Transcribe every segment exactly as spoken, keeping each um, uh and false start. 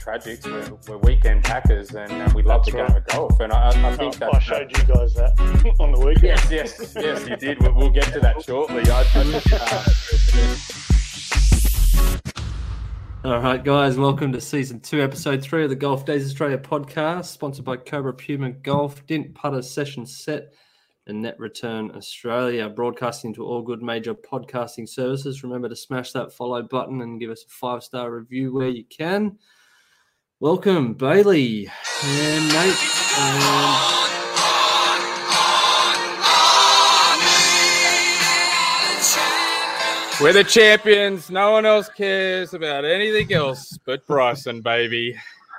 tragics. We're, we're weekend packers, and, and we love that's the right. game of golf. And I, I think oh, that I showed you guys that on the weekend. Yes, yes, yes, you did. We'll, we'll get to that shortly. I, I, uh, All right, guys, welcome to season two, episode three of the Golf Days Australia podcast, sponsored by Cobra Puma Golf, Dint Putter Session Set, and Net Return Australia, broadcasting to all good major podcasting services. Remember to smash that follow button and give us a five-star review where you can. Welcome, Bailey and Nate. And we're the champions. No one else cares about anything else but Bryson, baby.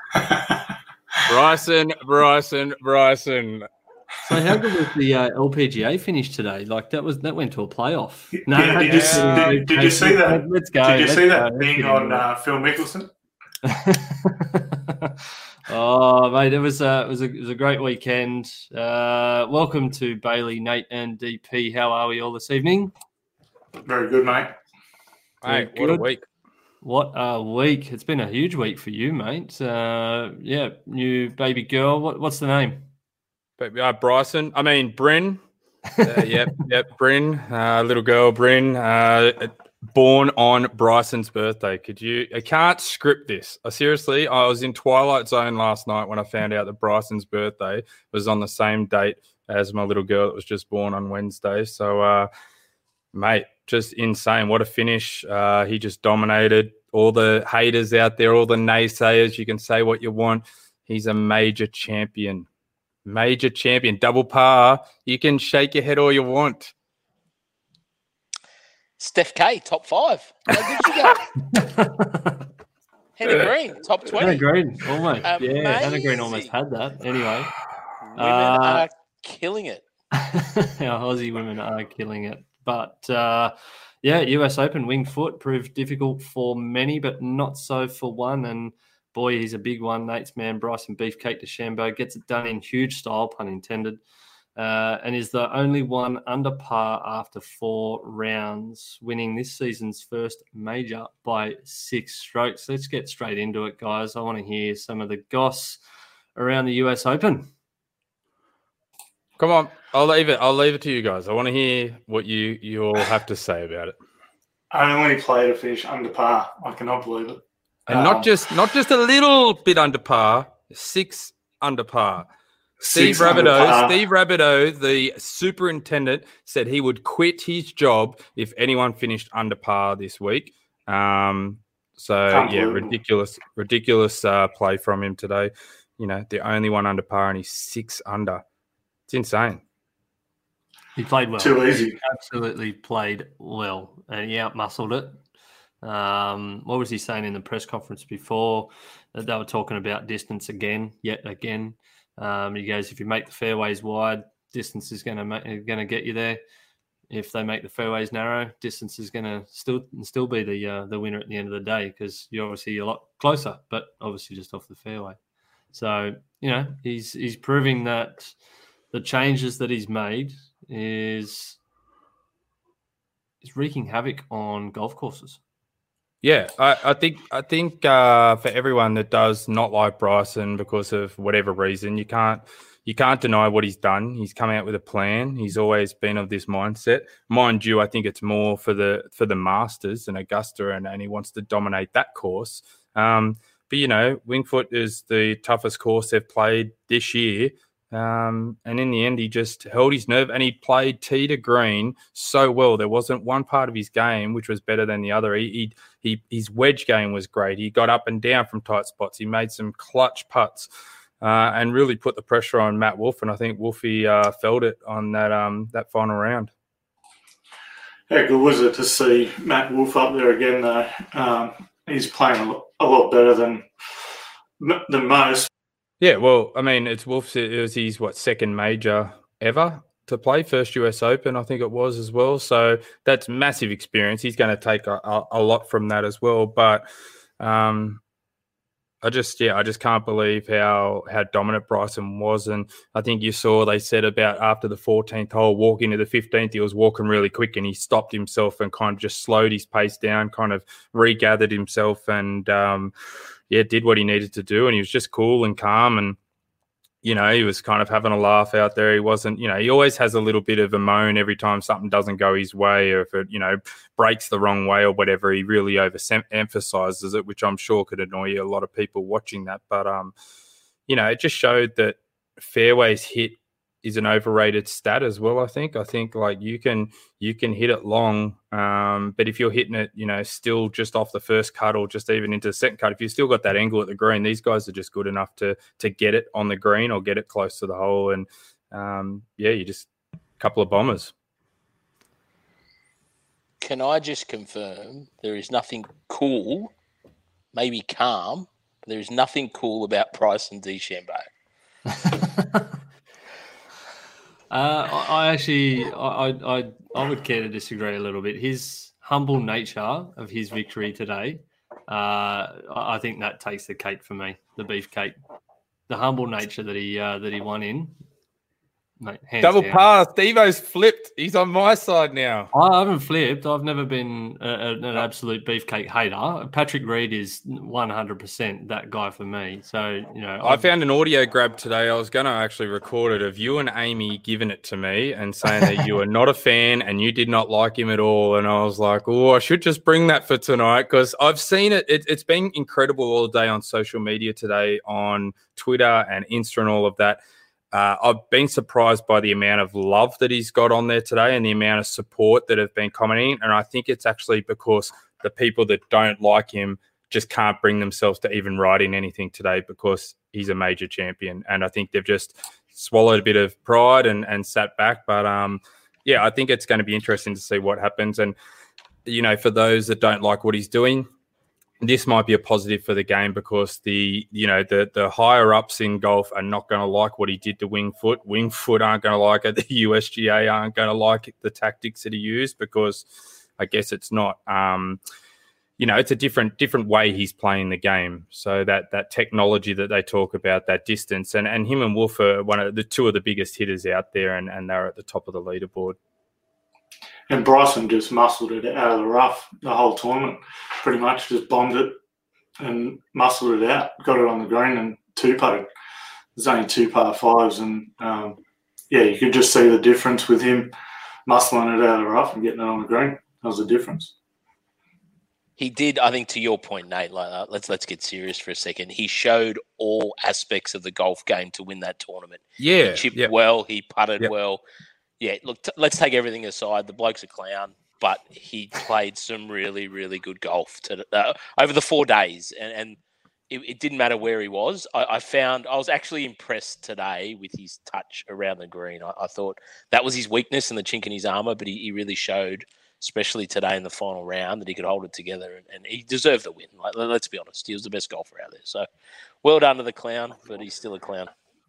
Bryson, Bryson, Bryson. So how good was the uh, L P G A finish today? Like that was that went to a playoff. No, yeah, did, you, did, did you see that? Let's go. Did you let's see that go. thing on uh, Phil Mickelson? Oh, mate, it was a it was a it was a great weekend. Uh, welcome to Bailey, Nate, and D P. How are we all this evening? Very good, mate. Hey, what a week! What a week! It's been a huge week for you, mate. Uh, yeah, new baby girl. What what's the name? Uh, Bryson. I mean, Bryn. Uh, yep, yep, Bryn. Uh, little girl, Bryn. Uh, born on Bryson's birthday. Could you? I can't script this. I seriously, I was in Twilight Zone last night when I found out that Bryson's birthday was on the same date as my little girl that was just born on Wednesday. So, uh, mate, just insane. What a finish. Uh, he just dominated. All the haters out there, all the naysayers, you can say what you want. He's a major champion. Major champion, double par. You can shake your head all you want. Steph K, top five. How good you go? Hannah Green, top twenty. Hannah Green, almost. Amazing. Yeah, Hannah Green almost had that. Anyway. Women uh, are killing it. Our Aussie women are killing it. But, uh, yeah, U S Open winged foot proved difficult for many, but not so for one. And, boy, he's a big one. Nate's man, Bryson Beefcake DeChambeau, gets it done in huge style, pun intended, uh, and is the only one under par after four rounds, winning this season's first major by six strokes. Let's get straight into it, guys. I want to hear some of the goss around the U S Open. Come on, I'll leave it. I'll leave it to you guys. I want to hear what you you all have to say about it. I only played a finish under par. I cannot believe it. And not just not just a little bit under par, six under par. Steve Rabideau, Steve Rabideau, the superintendent, said he would quit his job if anyone finished under par this week. Um, so yeah, ridiculous, ridiculous uh, play from him today. You know, the only one under par and he's six under. It's insane. He played well. Too easy. He absolutely played well, and he outmuscled it. Um, what was he saying in the press conference before? That they were talking about distance again, yet again. Um, he goes, if you make the fairways wide, distance is going to going to get you there. If they make the fairways narrow, distance is going to still still be the uh, the winner at the end of the day because you're obviously a lot closer, but obviously just off the fairway. So you know he's he's proving that the changes that he's made is is wreaking havoc on golf courses. Yeah, I, I think I think uh, for everyone that does not like Bryson because of whatever reason, you can't you can't deny what he's done. He's come out with a plan. He's always been of this mindset. Mind you, I think it's more for the for the Masters and Augusta, and, and he wants to dominate that course. Um, but you know, Winged Foot is the toughest course they've played this year. Um, and in the end, he just held his nerve and he played tee to green so well. There wasn't one part of his game which was better than the other. He, he, he his wedge game was great. He got up and down from tight spots. He made some clutch putts uh, and really put the pressure on Matt Wolff. And I think Wolfie uh, felt it on that um that final round. How good was it to see Matt Wolff up there again? Though um, he's playing a lot, a lot better than than most. Yeah, well, I mean, it's Wolf's. It was his what second major ever to play, first U S Open, I think it was as well. So that's massive experience. He's going to take a, a, a lot from that as well. But um, I just, yeah, I just can't believe how how dominant Bryson was. And I think you saw they said about after the fourteenth hole, walk into the fifteenth, he was walking really quick and he stopped himself and kind of just slowed his pace down, kind of regathered himself and. Um, yeah, did what he needed to do, and he was just cool and calm, and you know, he was kind of having a laugh out there. He wasn't, you know, he always has a little bit of a moan every time something doesn't go his way, or if it, you know, breaks the wrong way or whatever. He really overemphasizes it, which I'm sure could annoy a lot of people watching that. But um, you know, it just showed that fairways hit is an overrated stat as well. I think. I think like you can you can hit it long, um, but if you're hitting it, you know, still just off the first cut or just even into the second cut, if you still got that angle at the green, these guys are just good enough to to get it on the green or get it close to the hole, and um, yeah, you just a couple of bombers. Can I just confirm there is nothing cool, maybe calm, but there is nothing cool about Bryson DeChambeau? Uh, I, I actually, I, I, I would care to disagree a little bit. His humble nature of his victory today, uh, I think that takes the cake for me. The beefcake, the humble nature that he uh, that he won in. Mate, Double down. pass. Devo's flipped. He's on my side now. I haven't flipped. I've never been a, a, an absolute beefcake hater. Patrick Reed is one hundred percent that guy for me. So, you know. I I've... found an audio grab today. I was going to actually record it of you and Amy giving it to me and saying that you were not a fan and you did not like him at all. And I was like, oh, I should just bring that for tonight because I've seen it. it. It's been incredible all day on social media today, on Twitter and Insta and all of that. Uh, I've been surprised by the amount of love that he's got on there today and the amount of support that have been commenting. And I think it's actually because the people that don't like him just can't bring themselves to even write in anything today because he's a major champion. And I think they've just swallowed a bit of pride and, and sat back. But, um, yeah, I think it's going to be interesting to see what happens. And, you know, for those that don't like what he's doing, this might be a positive for the game because the you know the the higher ups in golf are not going to like what he did to Winged Foot. Winged Foot aren't going to like it. The U S G A aren't going to like the tactics that he used because I guess it's not. Um, you know, it's a different different way he's playing the game. So that that technology that they talk about, that distance, and and him and Wolf are one of the two of the biggest hitters out there, and and they're at the top of the leaderboard. And Bryson just muscled it out of the rough the whole tournament. Pretty much just bombed it and muscled it out. Got it on the green and two-putted. There's only two par fives. And, um, yeah, you could just see the difference with him muscling it out of the rough and getting it on the green. That was the difference. He did, I think, to your point, Nate, like, uh, let's let's get serious for a second. He showed all aspects of the golf game to win that tournament. Yeah. He chipped yep. well. He putted yep. well. Yeah, look, t- let's take everything aside. The bloke's a clown, but he played some really, really good golf to, uh, over the four days, and, and it, it didn't matter where he was. I, I found I was actually impressed today with his touch around the green. I, I thought that was his weakness and the chink in his armour, but he, he really showed, especially today in the final round, that he could hold it together, and, and he deserved the win. Like, let's be honest, he was the best golfer out there. So, well done to the clown, but he's still a clown.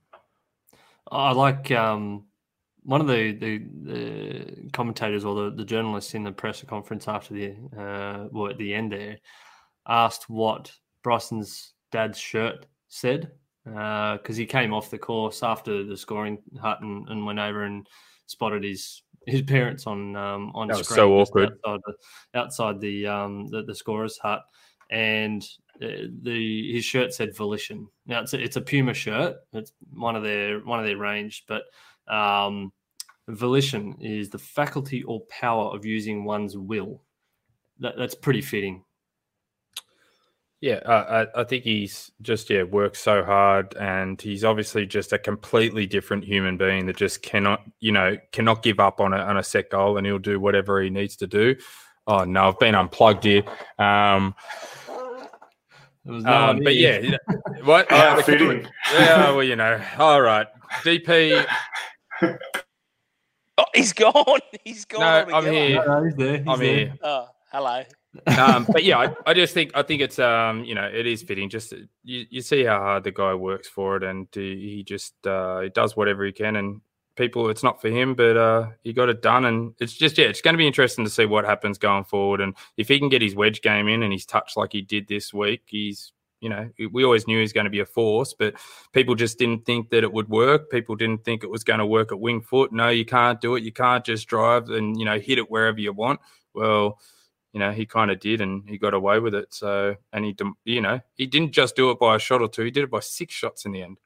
I like. Um... One of the, the, the commentators or the, the journalists in the press conference after the uh, well, at the end there asked what Bryson's dad's shirt said because uh, he came off the course after the scoring hut and, and went over and spotted his his parents on um, on that was screen so awkward outside the, outside the um the, the scorer's hut, and uh, the his shirt said Volition. Now it's a, it's a Puma shirt. It's one of their one of their range, but. Um, volition is the faculty or power of using one's will. That, that's pretty fitting. Yeah, uh, I, I think he's just, yeah, worked so hard, and he's obviously just a completely different human being that just cannot, you know, cannot give up on a, on a set goal, and he'll do whatever he needs to do. Oh, no, I've been unplugged here. Um, no um, but yeah, what? How uh, fitting. Yeah, well, you know, all right. D P... Oh, he's gone. He's gone. No, I'm here. No, he's there. He's I'm there. here. Oh, hello. um, but yeah, I, I just think I think it's um you know it is fitting. Just you, you see how hard the guy works for it, and he, he just uh, he does whatever he can. And people, it's not for him, but uh, he got it done. And it's just yeah, it's going to be interesting to see what happens going forward. And if he can get his wedge game in and his touch like he did this week, he's. You know, we always knew he was going to be a force, but people just didn't think that it would work. People didn't think it was going to work at Winged Foot. No, you can't do it. You can't just drive and, you know, hit it wherever you want. Well, you know, he kind of did, and he got away with it. So, and he, you know, he didn't just do it by a shot or two; he did it by six shots in the end.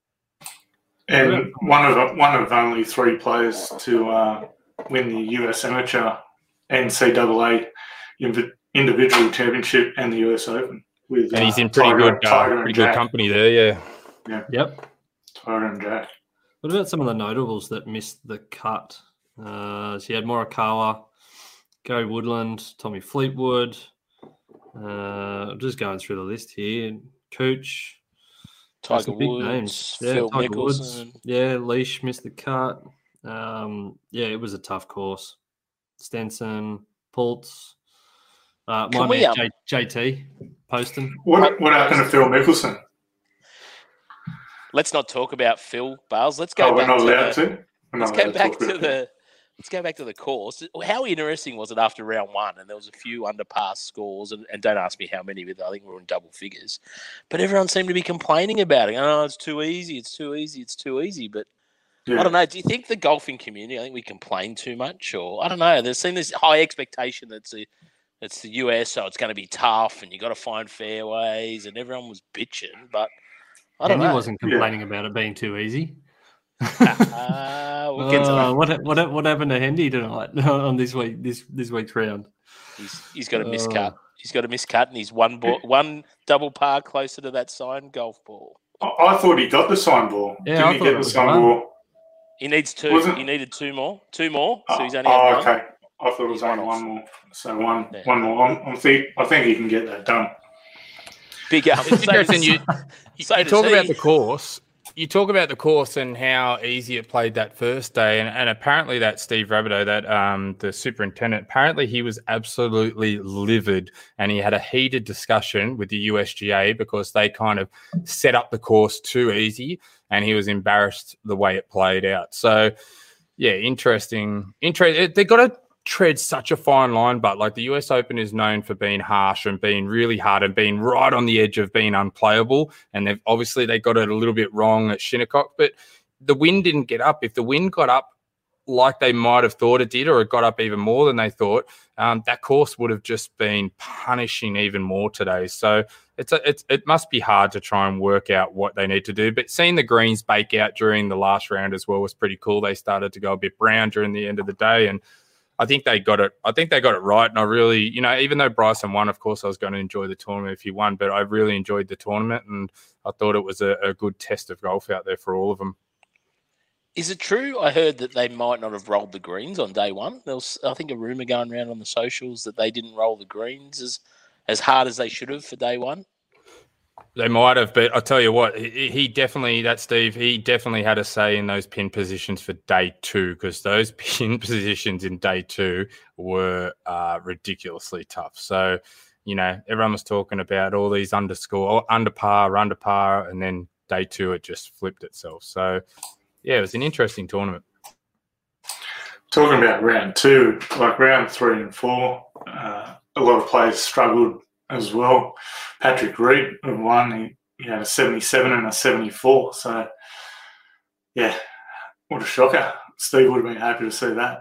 And one of one of only three players to uh, win the U S Amateur N C double A individual championship and the U S Open. With, and he's in uh, pretty Tiger, good, uh, Tiger pretty and good Jack. company there. Yeah. Yeah. Yep. Tiger and Jack. What about some of the notables that missed the cut? Uh, so you had Morikawa, Gary Woodland, Tommy Fleetwood. Uh, I'm just going through the list here. Cooch. Tiger Some big Woods, names. Yeah, Phil Tiger Mickelson. Woods. Yeah, Leash missed the cut. Um, yeah, it was a tough course. Stenson, Pultz. Uh, Can my we, man, um, J- J.T. Poston. What what happened to Phil Mickelson? Let's not talk about Phil Bales. Let's go Oh, we're back not to allowed the, to. We're let's not go allowed back talk to about the let's go back to the course. How interesting was it after round one? And there was a few under par scores, and, and don't ask me how many, but I think we were in double figures. But everyone seemed to be complaining about it. Oh, it's too easy. It's too easy. It's too easy. But Yeah. I don't know. Do you think the golfing community? I think we complain too much, or I don't know. There's seen this high expectation that's the it's the U S, so it's going to be tough, and you got to find fairways, and everyone was bitching. But I don't Hendy know. wasn't complaining about it being too easy. Uh, we'll get to Uh, that. what what what happened to Hendy tonight on this week this this week's round? He's he's got a Uh, miscut. He's got a miscut, and he's one ball, one double par closer to that signed golf ball. I, I thought he got the sign ball. Yeah, Didn't I he thought get it the was sign one. ball? He needs two. Wasn't- He needed two more. Two more. So he's Oh, only had one. okay. I thought it was He's one only off. one more. So one Yeah. one more. I'm, I'm think, I think he can get that done. Big um, It's interesting. You, so you does talk he. about the course. You talk about the course and how easy it played that first day, and, and apparently that Steve Rabideau, that um, the superintendent, apparently he was absolutely livid, and he had a heated discussion with the U S G A because they kind of set up the course too easy, and he was embarrassed the way it played out. So, yeah, interesting. Interesting. They got to tread such a fine line, but like the U S Open is known for being harsh and being really hard and being right on the edge of being unplayable. And they've obviously they got it a little bit wrong at Shinnecock, but the wind didn't get up. If the wind got up like they might have thought it did, or it got up even more than they thought, um, that course would have just been punishing even more today. So it's a, it's it must be hard to try and work out what they need to do. But seeing the greens bake out during the last round as well was pretty cool. They started to go a bit brown during the end of the day, and I think they got it. I think they got it right. And I really, you know, even though Bryson won, of course, I was going to enjoy the tournament if he won, but I really enjoyed the tournament, and I thought it was a, a good test of golf out there for all of them. Is it true? I heard that they might not have rolled the greens on day one. There was, I think, a rumor going around on the socials that they didn't roll the greens as as hard as they should have for day one. They might have, but I'll tell you what, he, he definitely, that Steve, he definitely had a say in those pin positions for day two, because those pin positions in day two were uh, ridiculously tough. So, you know, everyone was talking about all these underscore, under par, under par, and then day two, it just flipped itself. So, yeah, it was an interesting tournament. Talking about round two, like round three and four, uh, a lot of players struggled as well. Patrick Reed won. He, he had a seventy-seven and a seventy-four. So, yeah, what a shocker. Steve would have been happy to see that.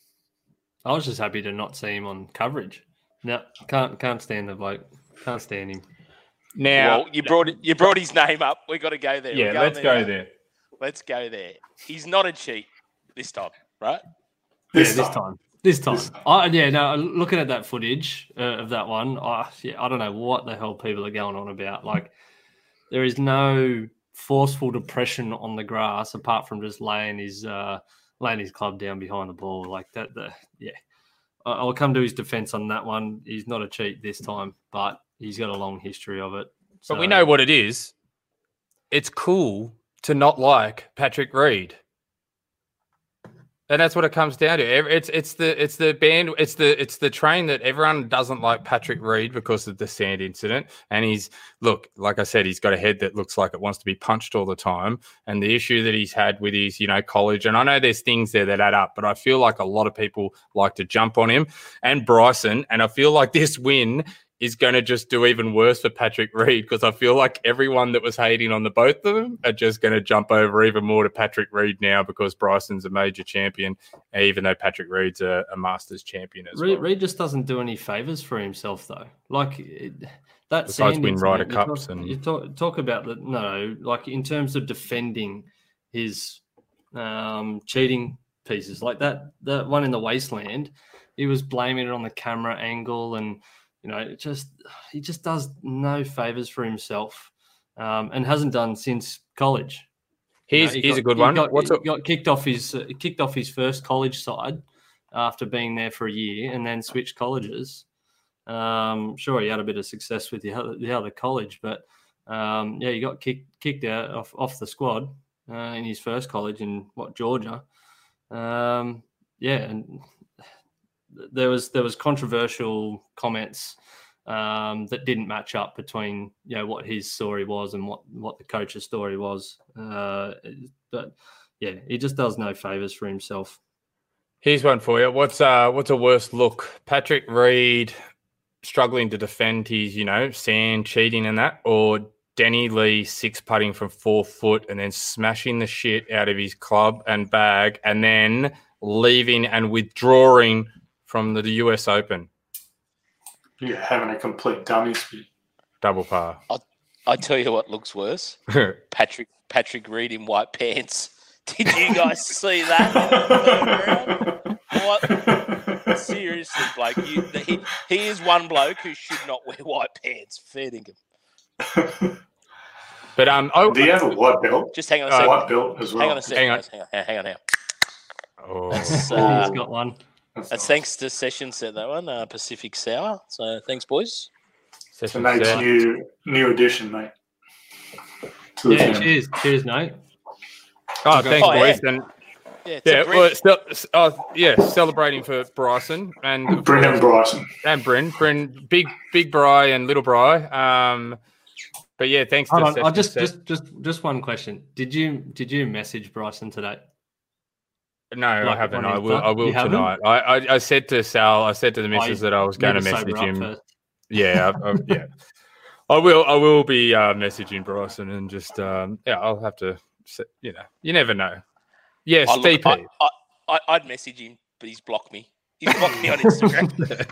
I was just happy to not see him on coverage. No, can't can't stand the bloke. Can't stand him. Now, Well, you brought you brought his name up. We got to go there. yeah, We're going let's go there. Let's go there. He's not a cheat this time, right? This yeah, time. this time. This time. This time. I, yeah, no, looking at that footage uh, of that one, I, yeah, I don't know what the hell people are going on about. Like, there is no forceful depression on the grass apart from just laying his uh, laying his club down behind the ball. Like that, the, yeah. I- I'll come to his defense on that one. He's not a cheat this time, but he's got a long history of it. But we So- know what it is. It's cool to not like Patrick Reed. And that's what it comes down to. Ev- It's it's the it's the band it's the it's the train that everyone doesn't like Patrick Reed because of the sand incident. And he's look, like I said, he's got a head that looks like it wants to be punched all the time. And the issue that he's had with his, you know, college, and I know there's things there that add up, but I feel like a lot of people like to jump on him and Bryson. And I feel like this win is going to just do even worse for Patrick Reed, because I feel like everyone that was hating on the both of them are just going to jump over even more to Patrick Reed now because Bryson's a major champion, even though Patrick Reed's a, a Masters champion as Reed, well. Reed just doesn't do any favours for himself, though. Like, it, that Besides Sand win Ryder incident, you Cups talk, and- You talk, talk about the, no, like in terms of defending his um, cheating pieces, like that, that one in the Wasteland, he was blaming it on the camera angle, and you know, it just he just does no favors for himself, um, and hasn't done since college. Here's, You know, here's got, a good he one. Got, What's he a, got kicked off his uh, kicked off his first college side after being there for a year, and then switched colleges. Um, sure, he had a bit of success with the other, the other college, but um, yeah, he got kicked kicked out off, off the squad uh, in his first college in what Georgia. Um, yeah, and there was there was controversial comments um, that didn't match up between you know what his story was and what, what the coach's story was. Uh, but yeah, he just does no favors for himself. Here's one for you. What's uh what's a worse look? Patrick Reed struggling to defend his, you know, sand cheating and that, or Denny Lee six putting from four foot and then smashing the shit out of his club and bag and then leaving and withdrawing from the U S Open? Yeah, having a complete dummy spin. Double par. I tell you what looks worse. Patrick Patrick Reed in white pants. Did you guys see that? What? Seriously, Blake, you, he, he is one bloke who should not wear white pants. Fair dinkum. But um, oh, Do you have a white belt? Just hang on a A second. white belt as well. Hang on a second. Hang on. guys. Hang on. Hang on. Hang on. oh. That's, Uh, uh, He's got one. That's that's nice. thanks to Session set that one, uh, Pacific Sour. So thanks, boys. It's a Session Nate's set. new new addition, mate. To the Yeah, family. cheers, cheers, Nate. Oh, thanks, Oh, yeah. boys. And Yeah, it's a yeah, brief- well, still, oh, yeah, celebrating for Bryson and Brendan Bryson. and Bryn, Bryn, big, big Bry and little Bry. Um, but yeah, thanks Hold to on, I Session just Set. just just just one question. Did you did you message Bryson today? No, I like haven't. on I will. Insta? I will You haven't? tonight. I, I, I said to Sal, I said to the missus I that I was going to Need message sober up him. first. Yeah, I, I, yeah. I will. I will be uh, messaging Bryson and just um, yeah. I'll have to. se- You know, you never know. Yes, I look, D P. I, I, I, I'd message him, but he's blocked me. He's blocked me on Instagram.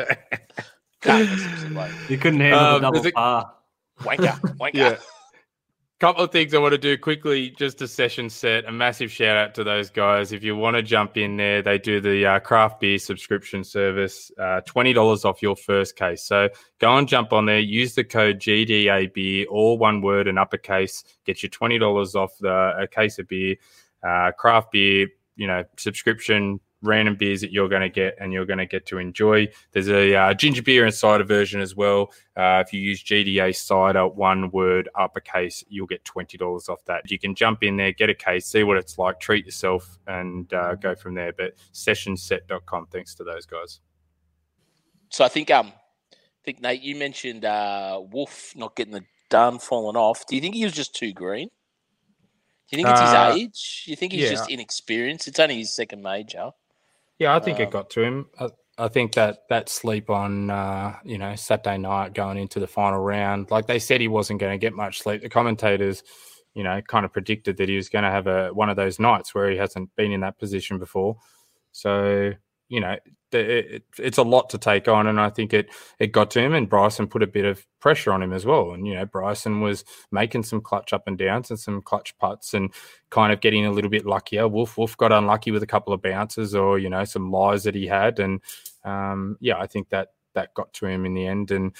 Can't message him, like, You couldn't handle Um, the double there's a- par. wanker, wanker. Yeah. Couple of things I want to do quickly, just a session set. A massive shout out to those guys. If you want to jump in there, they do the uh, craft beer subscription service, uh, twenty dollars off your first case. So go and jump on there, use the code G D A beer, all one word and uppercase, get you twenty dollars off the a case of beer, uh, craft beer, you know, subscription, random beers that you're going to get and you're going to get to enjoy. There's a uh, ginger beer and cider version as well. Uh, if you use G D A cider, one word, uppercase, you'll get twenty dollars off that. You can jump in there, get a case, see what it's like, treat yourself, and uh, go from there. But session set dot com, thanks to those guys. So I think um, I think Nate, you mentioned uh, Wolf not getting the done, falling off. Do you think he was just too green? Do you think it's Uh, his age? Do you think he's yeah. just inexperienced? It's only his second major. Yeah, I think Um, it got to him. I, I think that that sleep on, uh, you know, Saturday night going into the final round, like they said he wasn't going to get much sleep. The commentators, you know, kind of predicted that he was going to have a one of those nights where he hasn't been in that position before. So, you know, it, it, it's a lot to take on, and I think it it got to him, and Bryson put a bit of pressure on him as well. And, you know, Bryson was making some clutch up and downs and some clutch putts and kind of getting a little bit luckier. Wolf Wolf got unlucky with a couple of bounces or, you know, some lies that he had. And, um, yeah, I think that that got to him in the end. And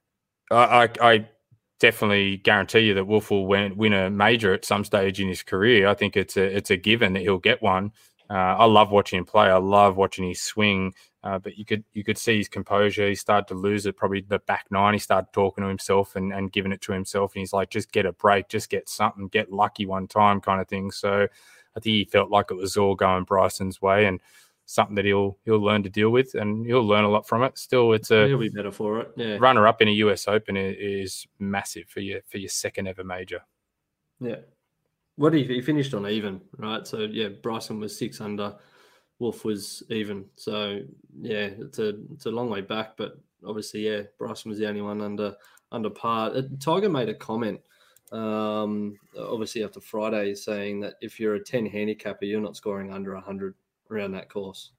I, I, I definitely guarantee you that Wolf will win, win a major at some stage in his career. I think it's a it's a given that he'll get one. Uh, I love watching him play. I love watching his swing. Uh, but you could you could see his composure. He started to lose it. Probably the back nine. He started talking to himself and, and giving it to himself. And he's like, just get a break, just get something, get lucky one time, kind of thing. So I think he felt like it was all going Bryson's way, and something that he'll he'll learn to deal with, and he'll learn a lot from it. Still, it's a He'll be better for it. Yeah. runner up in a U S Open is, is massive for your for your second ever major. Yeah. What he, he finished on even, right? So yeah, Bryson was six under, Wolf was even. So yeah, it's a it's a long way back, but obviously, yeah, Bryson was the only one under under par. Uh, Tiger made a comment, um, obviously after Friday, saying that if you're a ten handicapper, you're not scoring under one hundred around that course.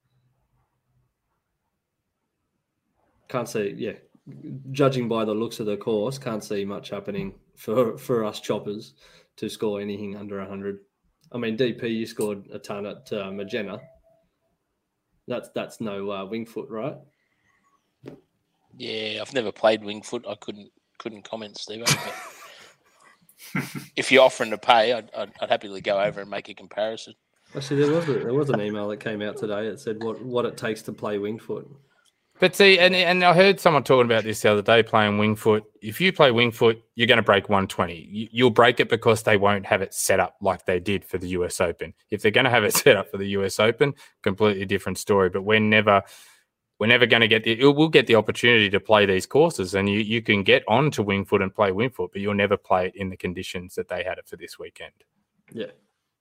Can't see, yeah. Judging by the looks of the course, can't see much happening for, for us choppers to score anything under one hundred. I mean, D P, you scored a ton at uh, Magenta. That's that's no uh, wing foot, right? Yeah, I've never played wing foot. I couldn't couldn't comment, Steve. But if you're offering to pay, I'd, I'd, I'd happily go over and make a comparison. Actually, there was a, there was an email that came out today that said what, what it takes to play wing foot. But see, and and I heard someone talking about this the other day, playing wing foot. If you play wing foot, you're going to break one twenty. You, you'll break it because they won't have it set up like they did for the U S Open. If they're going to have it set up for the U S Open, completely different story. But we're never, we're never going to get the. We'll get the opportunity to play these courses, and you you can get on to wing foot and play wing foot, but you'll never play it in the conditions that they had it for this weekend. Yeah.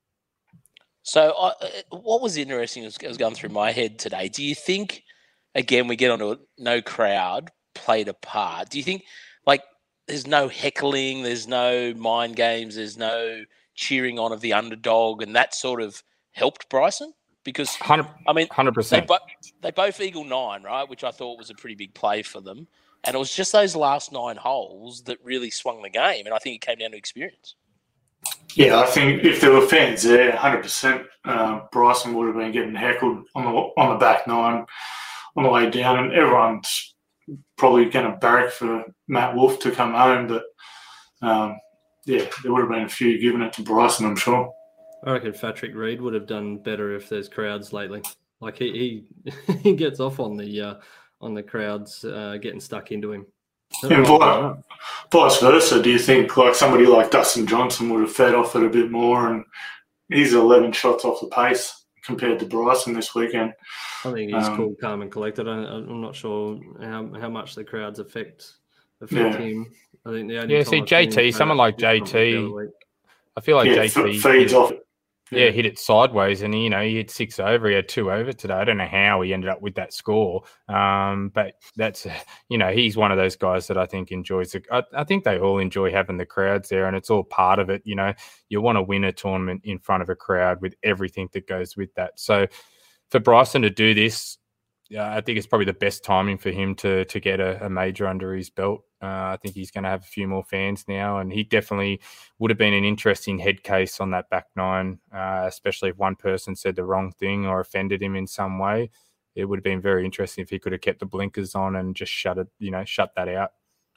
So, uh, what was interesting was, was going through my head today. Do you think? Again, we get onto it, no crowd played a part. Do you think, like, there's no heckling, there's no mind games, there's no cheering on of the underdog, and that sort of helped Bryson? Because, I mean, one hundred percent. They, bo- they both eagle nine, right, which I thought was a pretty big play for them. And it was just those last nine holes that really swung the game, and I think it came down to experience. Yeah, I think if there were fans there, one hundred percent, uh, Bryson would have been getting heckled on the on the back nine. On the way down, and everyone's probably going to barrack for Matt Wolff to come home, but um, yeah, there would have been a few giving it to Bryson, I'm sure. I reckon Patrick Reed would have done better if there's crowds lately. Like he he, he gets off on the uh, on the crowds uh, getting stuck into him. And vice, vice versa, do you think like somebody like Dustin Johnson would have fed off it a bit more? And he's eleven shots off the pace compared to Bryson this weekend. I think he's um, cool, calm, and collected. I, I'm not sure how, how much the crowds affect affect Yeah. him. I think the only Yeah, time see, I've seen him J T, play someone that like is probably J T, the other week. I feel like yeah, J T f- feeds hit, off it. yeah, hit it sideways, and you know he hit six over. He had two over today. I don't know how he ended up with that score, um, but that's you know he's one of those guys that I think enjoys it. I, I think they all enjoy having the crowds there, and it's all part of it. You know, you want to win a tournament in front of a crowd with everything that goes with that. So for Bryson to do this, yeah, I think it's probably the best timing for him to to get a, a major under his belt. Uh, I think he's going to have a few more fans now, and he definitely would have been an interesting head case on that back nine, uh, especially if one person said the wrong thing or offended him in some way. It would have been very interesting if he could have kept the blinkers on and just shut it, you know, shut that out.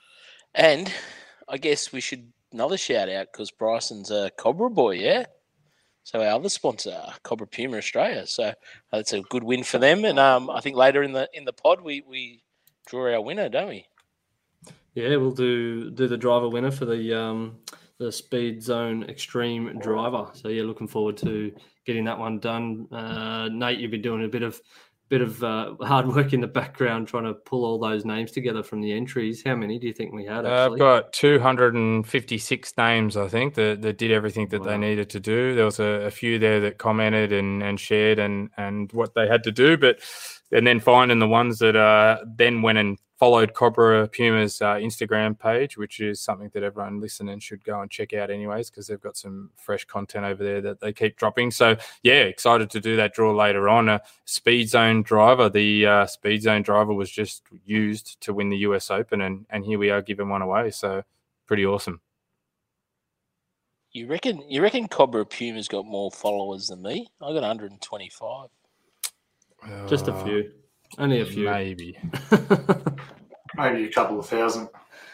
And I guess we should another shout out because Bryson's a Cobra boy, yeah? So our other sponsor, Cobra Puma Australia. So that's a good win for them. And um, I think later in the in the pod we, we draw our winner, don't we? Yeah, we'll do do the driver winner for the um, the Speed Zone Extreme driver. So yeah, looking forward to getting that one done. Uh, Nate, you've been doing a bit of bit of uh, hard work in the background trying to pull all those names together from the entries. How many do you think we had? Uh, Actually? I've got two hundred fifty-six names, I think, that, that did everything that Wow. they needed to do. There was a, a few there that commented and, and shared and, and what they had to do, but and then finding the ones that uh, then went and followed Cobra Puma's uh, Instagram page, which is something that everyone listening should go and check out anyways, because they've got some fresh content over there that they keep dropping. So, yeah, excited to do that draw later on. A Speed Zone driver, the uh, Speed Zone driver was just used to win the U S Open, and, and here we are giving one away. So, pretty awesome. You reckon you reckon Cobra Puma's got more followers than me? I got one hundred twenty-five. Just a few, only a few. Maybe. Maybe a couple of thousand.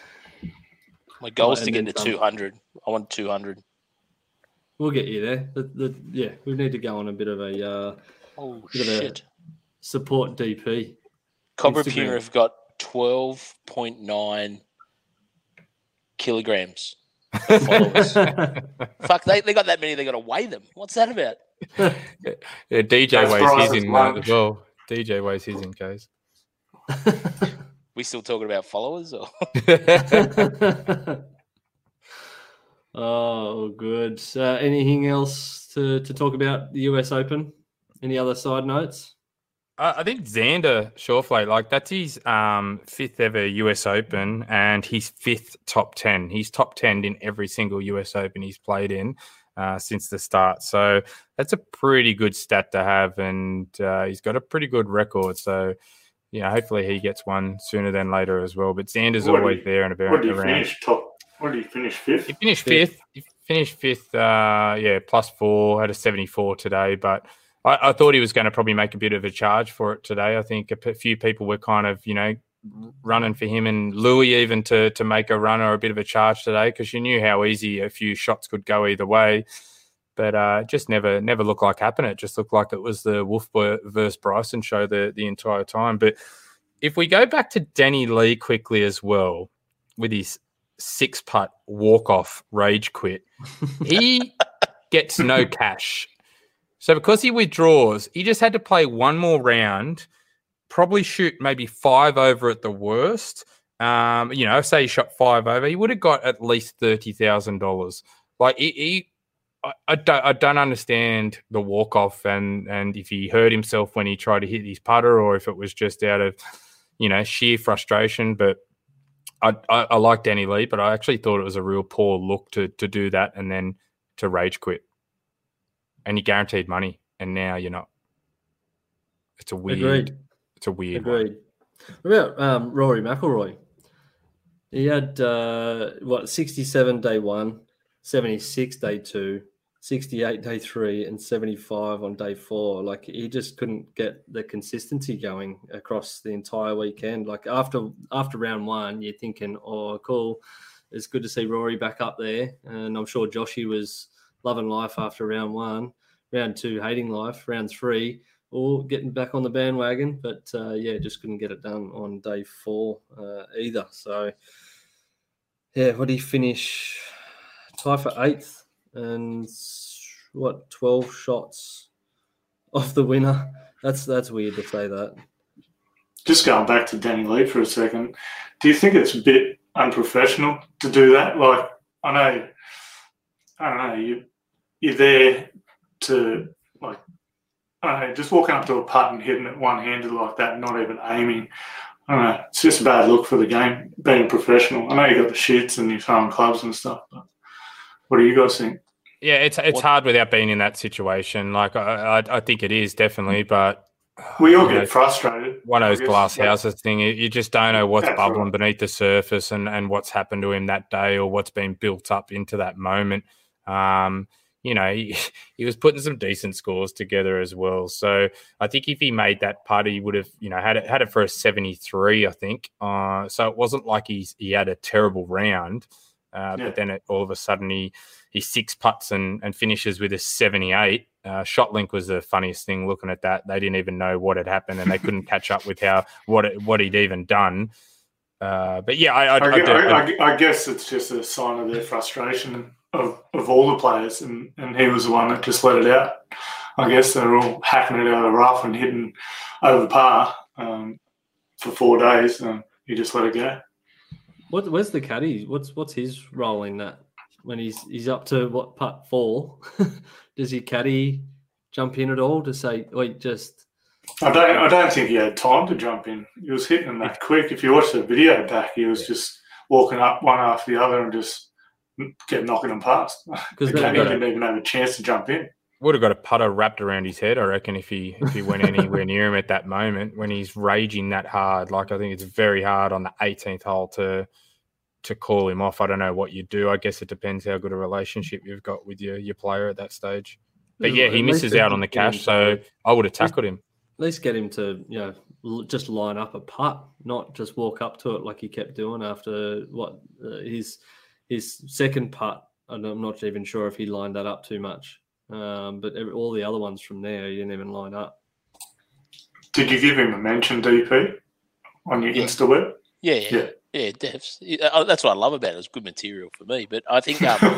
My goal is Oh, to get and to then some. two hundred. I want two hundred. We'll get you there. The, the, yeah, we need to go on a bit of a uh, Oh, bit of a shit. support D P. Cobra Instagram. Puma have got twelve point nine kilograms. of followers. Fuck, they, they got that many, they got to weigh them. What's that about? Yeah, D J That's weighs his Bryson's in uh, lunch. as well. D J weighs his in case. We still talking about followers? Or Oh, good. Uh, anything else to, to talk about the U S Open? Any other side notes? I think Xander Schauffele, like that's his um, fifth ever U S Open and his fifth top ten. He's top ten in every single U S Open he's played in uh, since the start. So that's a pretty good stat to have, and uh, he's got a pretty good record. So, you know, hopefully he gets one sooner than later as well. But Xander's What always did there and a very What did he around. finish? Top. What did he finish? Fifth. He finished fifth. He finished fifth. Uh, yeah, plus four. Had a seventy-four today, but I, I thought he was going to probably make a bit of a charge for it today. I think a p- few people were kind of, you know, running for him and Louis even to to make a run or a bit of a charge today, because you knew how easy a few shots could go either way. But uh, it just never never looked like happened. It just looked like it was the Wolf versus Bryson show the the entire time. But if we go back to Danny Lee quickly as well, with his six putt walk off rage quit, he gets no cash. So because he withdraws, he just had to play one more round, probably shoot maybe five over at the worst. Um, you know, say he shot five over, he would have got at least thirty thousand dollars. Like he, he I, I don't, I don't understand the walk off, and and if he hurt himself when he tried to hit his putter, or if it was just out of, you know, sheer frustration. But I, I, I like Danny Lee, but I actually thought it was a real poor look to to do that and then to rage quit. And you guaranteed money, and now you're not. It's a weird. Agreed. It's a weird. Agreed. What about um, Rory McIlroy? He had uh, what sixty-seven day one, seventy-six day two, sixty-eight day three, and seventy-five on day four. Like he just couldn't get the consistency going across the entire weekend. Like after after round one, you're thinking, "Oh, cool, it's good to see Rory back up there." And I'm sure Joshy was loving life after round one. Round two, hating life. Round three, all getting back on the bandwagon. But uh, yeah, just couldn't get it done on day four uh, either. So yeah, what did he finish? Tie for eighth, and what, twelve shots off the winner. That's that's weird to say that. Just going back to Danny Lee for a second, do you think it's a bit unprofessional to do that? Like, I know, I don't know, you you're there to, like, I don't know, just walking up to a putt and hitting it one-handed like that, not even aiming. I don't know. It's just a bad look for the game, being professional. I know you got the shits and you're throwing clubs and stuff, but what do you guys think? Yeah, it's it's hard without being in that situation. Like I, I, I think it is definitely, but we all you get know, frustrated. One of those guess, glass like, houses thing. You, you just don't know what's That's bubbling right. beneath the surface and, and what's happened to him that day or what's been built up into that moment. Um, you know, he, he was putting some decent scores together as well. So I think if he made that putt, he would have, you know, had it had it for a seventy-three, I think. Uh, so it wasn't like he's he had a terrible round. Uh, Yeah. But then it, all of a sudden he he six putts and, and finishes with a seventy-eight. Uh, ShotLink was the funniest thing looking at that. They didn't even know what had happened and they couldn't catch up with how what it, what he'd even done. Uh, but yeah, I I, I, I, do, I, I, I, I guess it's just a sign of their frustration of, of all the players, and, and he was the one that just let it out. I guess they're all hacking it out of the rough and hitting over par um, for four days, and he just let it go. What where's the caddy? What's what's his role in that? When he's he's up to what, putt four? Does he caddy jump in at all to say, wait, just I don't. I don't think he had time to jump in. He was hitting them that quick. If you watch the video back, he was just walking up one after the other and just kept knocking them past. because The caddy they, didn't even have a chance to jump in. would have got a putter wrapped around his head, I reckon, if he if he went anywhere near him at that moment when he's raging that hard. Like, I think it's very hard on the eighteenth hole to to call him off. I don't know what you do. I guess it depends how good a relationship you've got with your your player at that stage. But yeah, he At least misses they out can on the get him cash, to- so I would have tackled him. at least get him to, you know, l- just line up a putt, not just walk up to it like he kept doing after what uh, his his second putt. And I'm not even sure if he lined that up too much. Um, but every, all the other ones from there, he didn't even line up. Did you give him a mention, D P, on your Yeah. Insta web? Yeah, yeah, Yeah. yeah, Devs. Yeah, uh, that's what I love about it. It's good material for me. But I think um,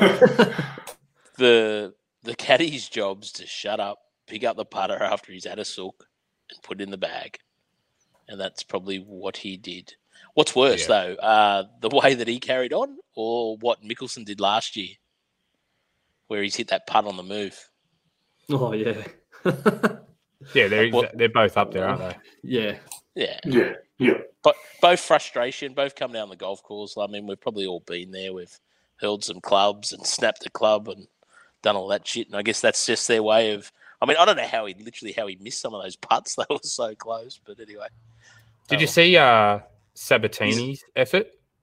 the the caddy's job's to shut up, pick up the putter after he's had a sook, and put it in the bag. And that's probably what he did. What's worse, Yeah. though, uh, the way that he carried on or what Mickelson did last year, where he's hit that putt on the move? Oh, yeah. Yeah, they're Well- they're both up there, aren't they? Yeah. Yeah, Yeah, yeah. but both frustration, both come down the golf course. I mean, we've probably all been there. We've hurled some clubs and snapped a club and done all that shit. And I guess that's just their way of. I mean, I don't know how he literally how he missed some of those putts. They were so close, but anyway. Did Oh, you see uh, Sabatini's effort?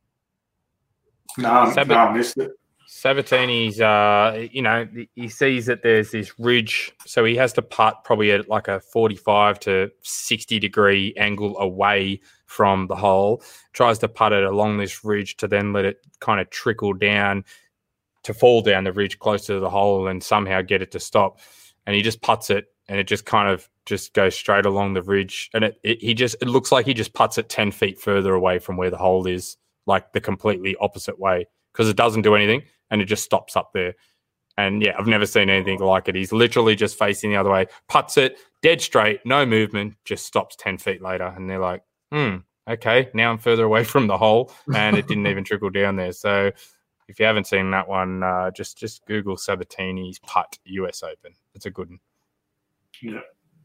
No, Sabat- no, I missed it. Sabatini's, uh, you know, he sees that there's this ridge, so he has to putt probably at like a forty-five to sixty degree angle away from the hole, tries to putt it along this ridge to then let it kind of trickle down to fall down the ridge closer to the hole and somehow get it to stop. And he just putts it and it just kind of just goes straight along the ridge. And it, it he just, it looks like he just putts it ten feet further away from where the hole is, like the completely opposite way, because it doesn't do anything. And it just stops up there. And yeah, I've never seen anything like it. He's literally just facing the other way, puts it dead straight, no movement, just stops ten feet later. And they're like, hmm, okay, now I'm further away from the hole and it didn't even trickle down there. So if you haven't seen that one, uh, just, just Google Sabatini's putt U S Open. It's a good one. Yeah.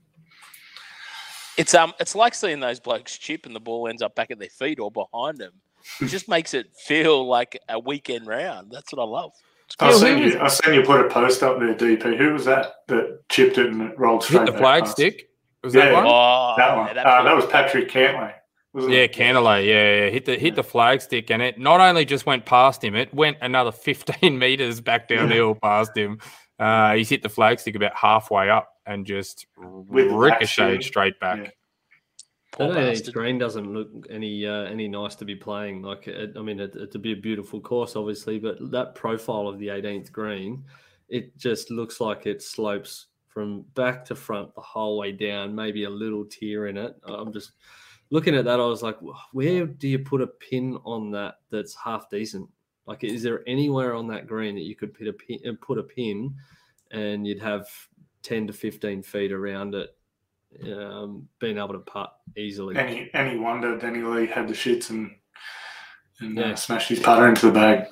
It's um, it's like seeing those blokes chip and the ball ends up back at their feet or behind them. It just makes it feel like a weekend round. That's what I love. It's I great. seen you. I seen you put a post up there, D P. Who was that that chipped it and it rolled straight Hit the back flag past? stick. Was Yeah. that one? Oh, That one. yeah, that uh, feel- that was Patrick Cantlay. Wasn't Yeah, it? Cantlay, yeah, yeah, hit the hit the flag stick, and it not only just went past him, it went another fifteen meters back down the hill past him. Uh, he's hit the flag stick about halfway up and just With the ricocheted back straight back. Yeah. Poor That eighteenth bastard. green doesn't look any uh, any nice to be playing. Like, it, I mean, it, it'd be a beautiful course, obviously, but that profile of the eighteenth green, it just looks like it slopes from back to front the whole way down. Maybe a little tear in it. I'm just looking at that. I was like, where do you put a pin on that that's half decent? Like, is there anywhere on that green that you could put a pin, put a pin, and you'd have ten to fifteen feet around it? Um, being able to putt easily. Any any wonder Danny Lee had the shits and and Yeah. uh, smashed his putter into the bag.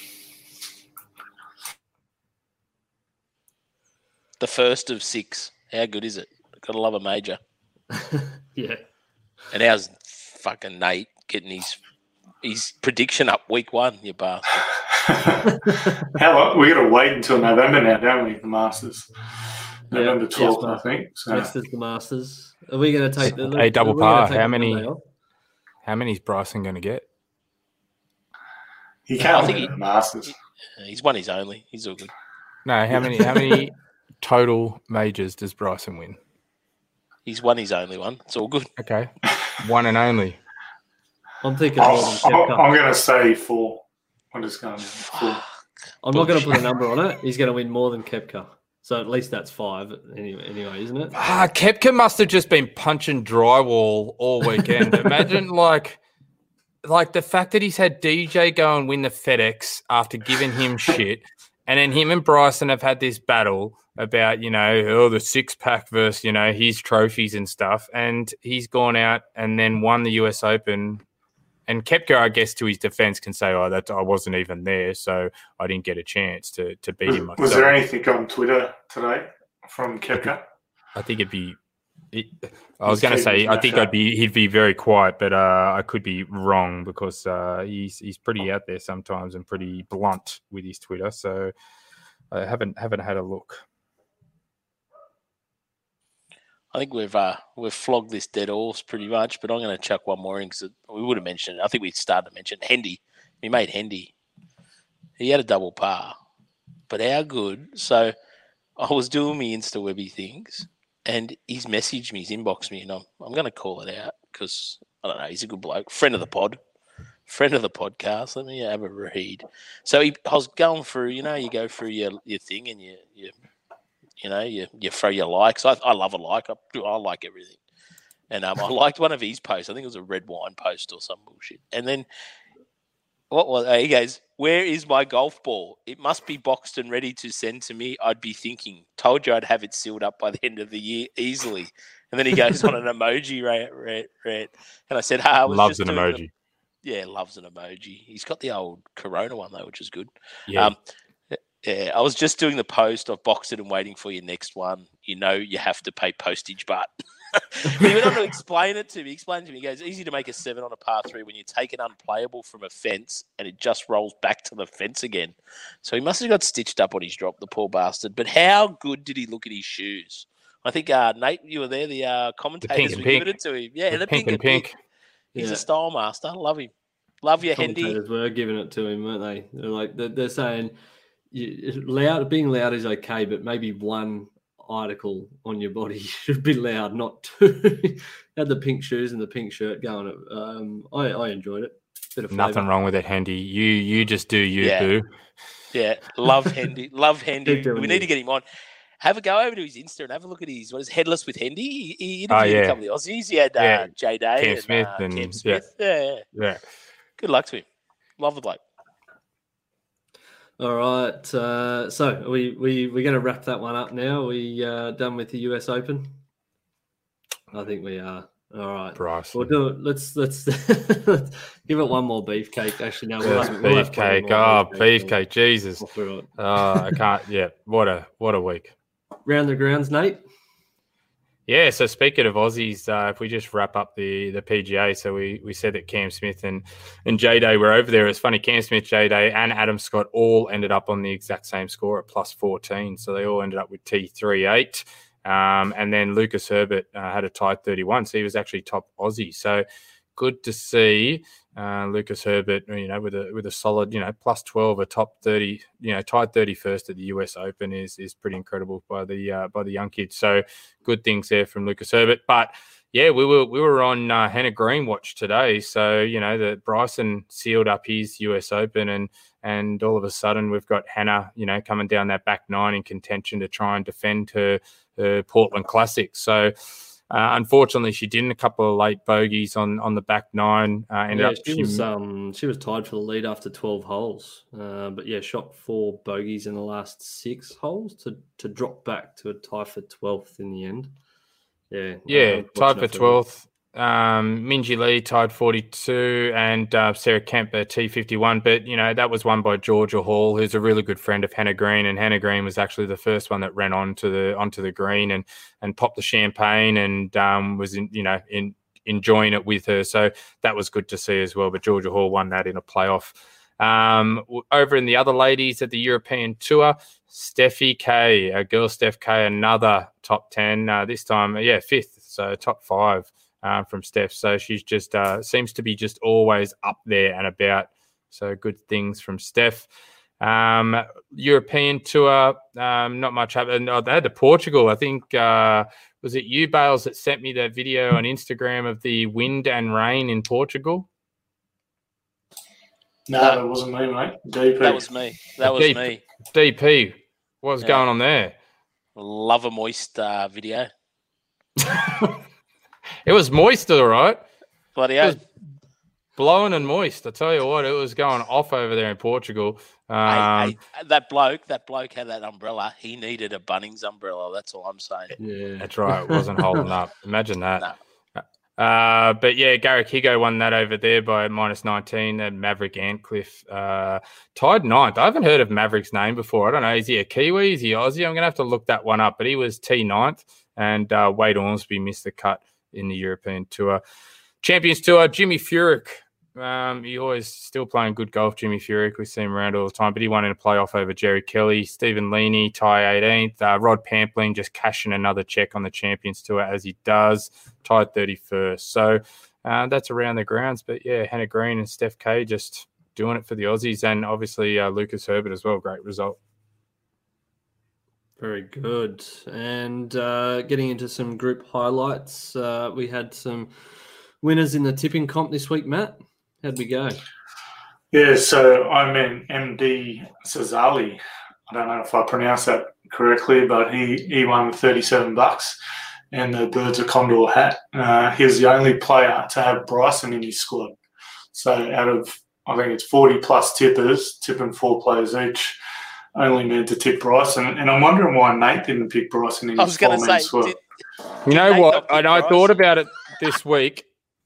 The first of six. How good is it? Gotta love a major. Yeah. And how's fucking Nate getting his his prediction up week one, you bastard? How long? We got to wait until November now, don't we? The Masters, Yeah, November yes, twelfth, I Mark. think. So Next is the Masters. Are we going to take the A double are we gonna par. take How the many- Monday off? How many is Bryson going to get? he can't I think win he- the Masters. He's won his only. He's all good. No, how many? How many total majors does Bryson win? He's won his only one. It's all good. Okay, one and only. I'm thinking more than I'll, Kepka. I'm going to say four. I'm just going to four. I'm not going to put a number on it. He's going to win more than Kepka. So at least that's five anyway, anyway, isn't it? Ah, Kepka must have just been punching drywall all weekend. Imagine like, like the fact that he's had D J go and win the FedEx after giving him shit, and then him and Bryson have had this battle about, you know, oh, the six pack versus, you know, his trophies and stuff, and he's gone out and then won the U S Open. And Kepka, I guess, to his defense, can say, "Oh, that I wasn't even there, so I didn't get a chance to to beat Was, him myself." was there anything on Twitter today from Kepka? I think it'd be. It, I was He's going to keeping say his I mouth think shut. I'd be he'd be very quiet, but uh, I could be wrong because uh, he's he's pretty out there sometimes and pretty blunt with his Twitter. So I haven't haven't had a look. I think we've uh, we've flogged this dead horse pretty much, but I'm going to chuck one more in because we would have mentioned. I think we started to mention Hendy. We made Hendy. He had a double par, but how good? So I was doing me Insta Webby things, and he's messaged me, he's inboxed me, and I'm I'm going to call it out because I don't know. He's a good bloke, friend of the pod, friend of the podcast. Let me have a read. So he, I was going through. You know, you go through your your thing and you you. You know, you, you throw your likes. I, I love a like. I, I like everything. And um, I liked one of his posts. I think it was a red wine post or some bullshit. And then what was uh, he goes, "Where is my golf ball? It must be boxed and ready to send to me. I'd be thinking. Told you I'd have it sealed up by the end of the year easily." And then he goes on an emoji, right, right, right. And I said, "Ha, I was Loves just an doing emoji. the-" Yeah, loves an emoji. He's got the old Corona one though, which is good. Yeah, Um, Yeah, I was just doing the post. I've boxed it and waiting for your next one. You know you have to pay postage, but he went on to explain it to me. He explained to me, he goes, easy to make a seven on a par three when you take it unplayable from a fence and it just rolls back to the fence again. So he must have got stitched up on his drop, the poor bastard. But how good did he look at his shoes? I think, uh, Nate, you were there. The uh, commentators the were pink giving it to him. Yeah, the the pink pink and pink. pink. He's Yeah. a style master. Love him. Love you, Hendy. Commentators were giving it to him, weren't they? They're like they're, they're saying you, loud. Being loud is okay, but maybe one article on your body should be loud, not two. Had the pink shoes and the pink shirt going. Um, I, I enjoyed it. Bit of Nothing flavour. wrong with it, Hendy. You you just do you, Yeah. boo. Yeah, love Hendy. Love Hendy. Keep doing We need you. to get him on. Have a go over to his Insta and have a look at his, what is Headless with Hendy? He, he interviewed Oh, yeah. a couple of Aussies. He had uh, Yeah. Jay Day Cam and, Smith uh, and- Cam Smith. Yeah. yeah. Yeah. Good luck to him. Love the bloke. All right. Uh, so are we we we're going to wrap that one up now. Are we uh, done with the U S Open? I think we are. All right. Bryson. We'll do it. Let's let's, let's give it one more beefcake. Actually, no, Yes, have- have plenty beefcake. more Oh, beefcake. Jesus. We'll throw it. Oh, I can't. Yeah. What a what a week. Round the grounds, Nate. Yeah, so speaking of Aussies, uh, if we just wrap up the the P G A, so we we said that Cam Smith and, and J Day were over there. It's funny, Cam Smith, J Day, and Adam Scott all ended up on the exact same score at plus fourteen. So they all ended up with T thirty-eight. Um, and then Lucas Herbert uh, had a tied thirty-one. So he was actually top Aussie. So good to see uh, Lucas Herbert, you know, with a with a solid, you know, plus twelve, a top thirty, you know, tied thirty-first at the U S Open is is pretty incredible by the uh, by the young kids. So good things there from Lucas Herbert. But yeah, we were we were on uh, Hannah Green watch today. So you know that Bryson sealed up his U S Open, and and all of a sudden we've got Hannah, you know, coming down that back nine in contention to try and defend her, her Portland Classic. So. Uh, unfortunately, she didn't. A couple of late bogeys on, on the back nine. Uh, ended Yeah, up she she- was um she was tied for the lead after twelve holes. Uh, but yeah, shot four bogeys in the last six holes to to drop back to a tie for twelfth in the end. Yeah, Yeah, uh, tied for unfortunate her. twelfth. Um, Minji Lee tied forty-two, and uh, Sarah Kemper T fifty-one. But, you know, that was won by Georgia Hall, who's a really good friend of Hannah Green. And Hannah Green was actually the first one that ran onto the onto the green and and popped the champagne and um, was, in, you know, in enjoying it with her. So that was good to see as well. But Georgia Hall won that in a playoff. Um, over in the other ladies at the European Tour, Steffi K, a girl Steph K, another top ten. Uh, this time, yeah, fifth, so top five. Um, from Steph. So she's just uh, seems to be just always up there and about. So good things from Steph. Um, European Tour, um, not much happened. Oh, they had to Portugal. I think, uh, was it you, Bales, that sent me that video on Instagram of the wind and rain in Portugal? No, that wasn't me, mate. D P. That was me. That was Deep. me. D P, what's Yeah. going on there? Love a moist uh, video. It was moist, all right. Bloody It hell. was blowing and moist. I tell you what, it was going off over there in Portugal. Um, Hey, hey, that bloke, that bloke had that umbrella. He needed a Bunnings umbrella. That's all I'm saying. Yeah, That's right. It wasn't holding up. Imagine that. No. Uh, but yeah, Garrick Higo won that over there by minus nineteen. And Maverick Antcliffe uh, tied ninth. I haven't heard of Maverick's name before. I don't know. Is he a Kiwi? Is he Aussie? I'm going to have to look that one up. But he was T ninth. And uh, Wade Ormsby missed the cut in the European Tour. Champions Tour, Jimmy Furyk. Um, he always still playing good golf, Jimmy Furyk. We see him around all the time, but he won in a playoff over Jerry Kelly. Stephen Leaney, tie eighteenth. Uh, Rod Pampling just cashing another check on the Champions Tour as he does, tied thirty-first. So uh, that's around the grounds. But yeah, Hannah Green and Steph K just doing it for the Aussies, and obviously uh, Lucas Herbert as well. Great result. very good. And uh, getting into some group highlights, uh, we had some winners in the tipping comp this week. Matt, how'd we go? Yeah, so I mean M D Sazali. I don't know if I pronounced that correctly, but he, he won thirty-seven bucks and the Birds of Condor hat. Uh, he was the only player to have Bryson in his squad. So out of, I think it's forty plus tippers, tipping four players each, only meant to tip Bryson. And I'm wondering why Nate didn't pick Bryson in I his was going to four-man say, squad. did, You know Nate what? not pick And I Bryson? thought about it this week.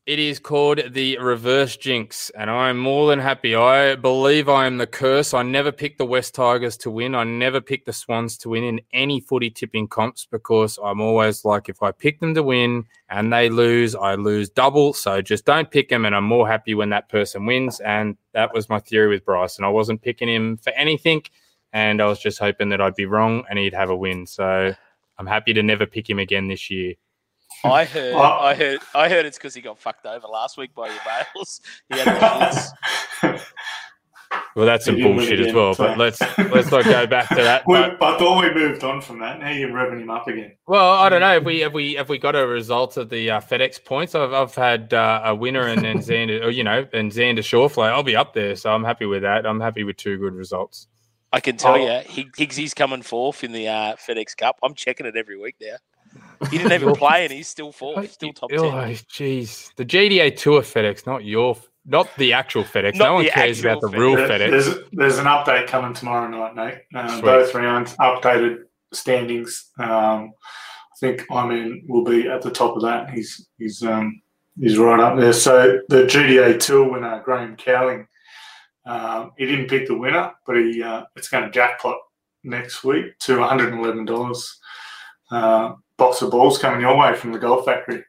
It is called the Reverse Jinx, and I'm more than happy. I believe I am the curse. I never pick the West Tigers to win. I never pick the Swans to win in any footy tipping comps because I'm always like, if I pick them to win and they lose, I lose double. So just don't pick them, and I'm more happy when that person wins. And that was my theory with Bryson. I wasn't picking him for anything, and I was just hoping that I'd be wrong and he'd have a win. So I'm happy to never pick him again this year. I heard, I heard, I heard it's because he got fucked over last week by your Bales. He had the hits. Well, that's some bullshit as well. But let's let's not go back to that. But, I thought we moved on from that. Now you're revving him up again. Well, I don't know if we if we if we got a result of the uh, FedEx points. I've I've had uh, a winner and then Xander, or, you know, and Xander Shawfley. I'll be up there, so I'm happy with that. I'm happy with two good results. I can tell Oh. you, Higgsy's coming fourth in the uh, FedEx Cup. I'm checking it every week now. He didn't even play, and he's still fourth, still top ten. Oh, jeez. The G D A Tour FedEx, not your, not the actual FedEx. Not no one the cares about actual the real There- FedEx. There's, there's an update coming tomorrow night, Nate. Um, Sweet. both rounds, updated standings. Um, I think Iman will be at the top of that. He's he's um, he's right up there. So the G D A Tour winner, Graham Cowling, um, he didn't pick the winner, but he uh, it's going to jackpot next week to one hundred eleven dollars. Uh, box of balls coming your way from the Golf Factory.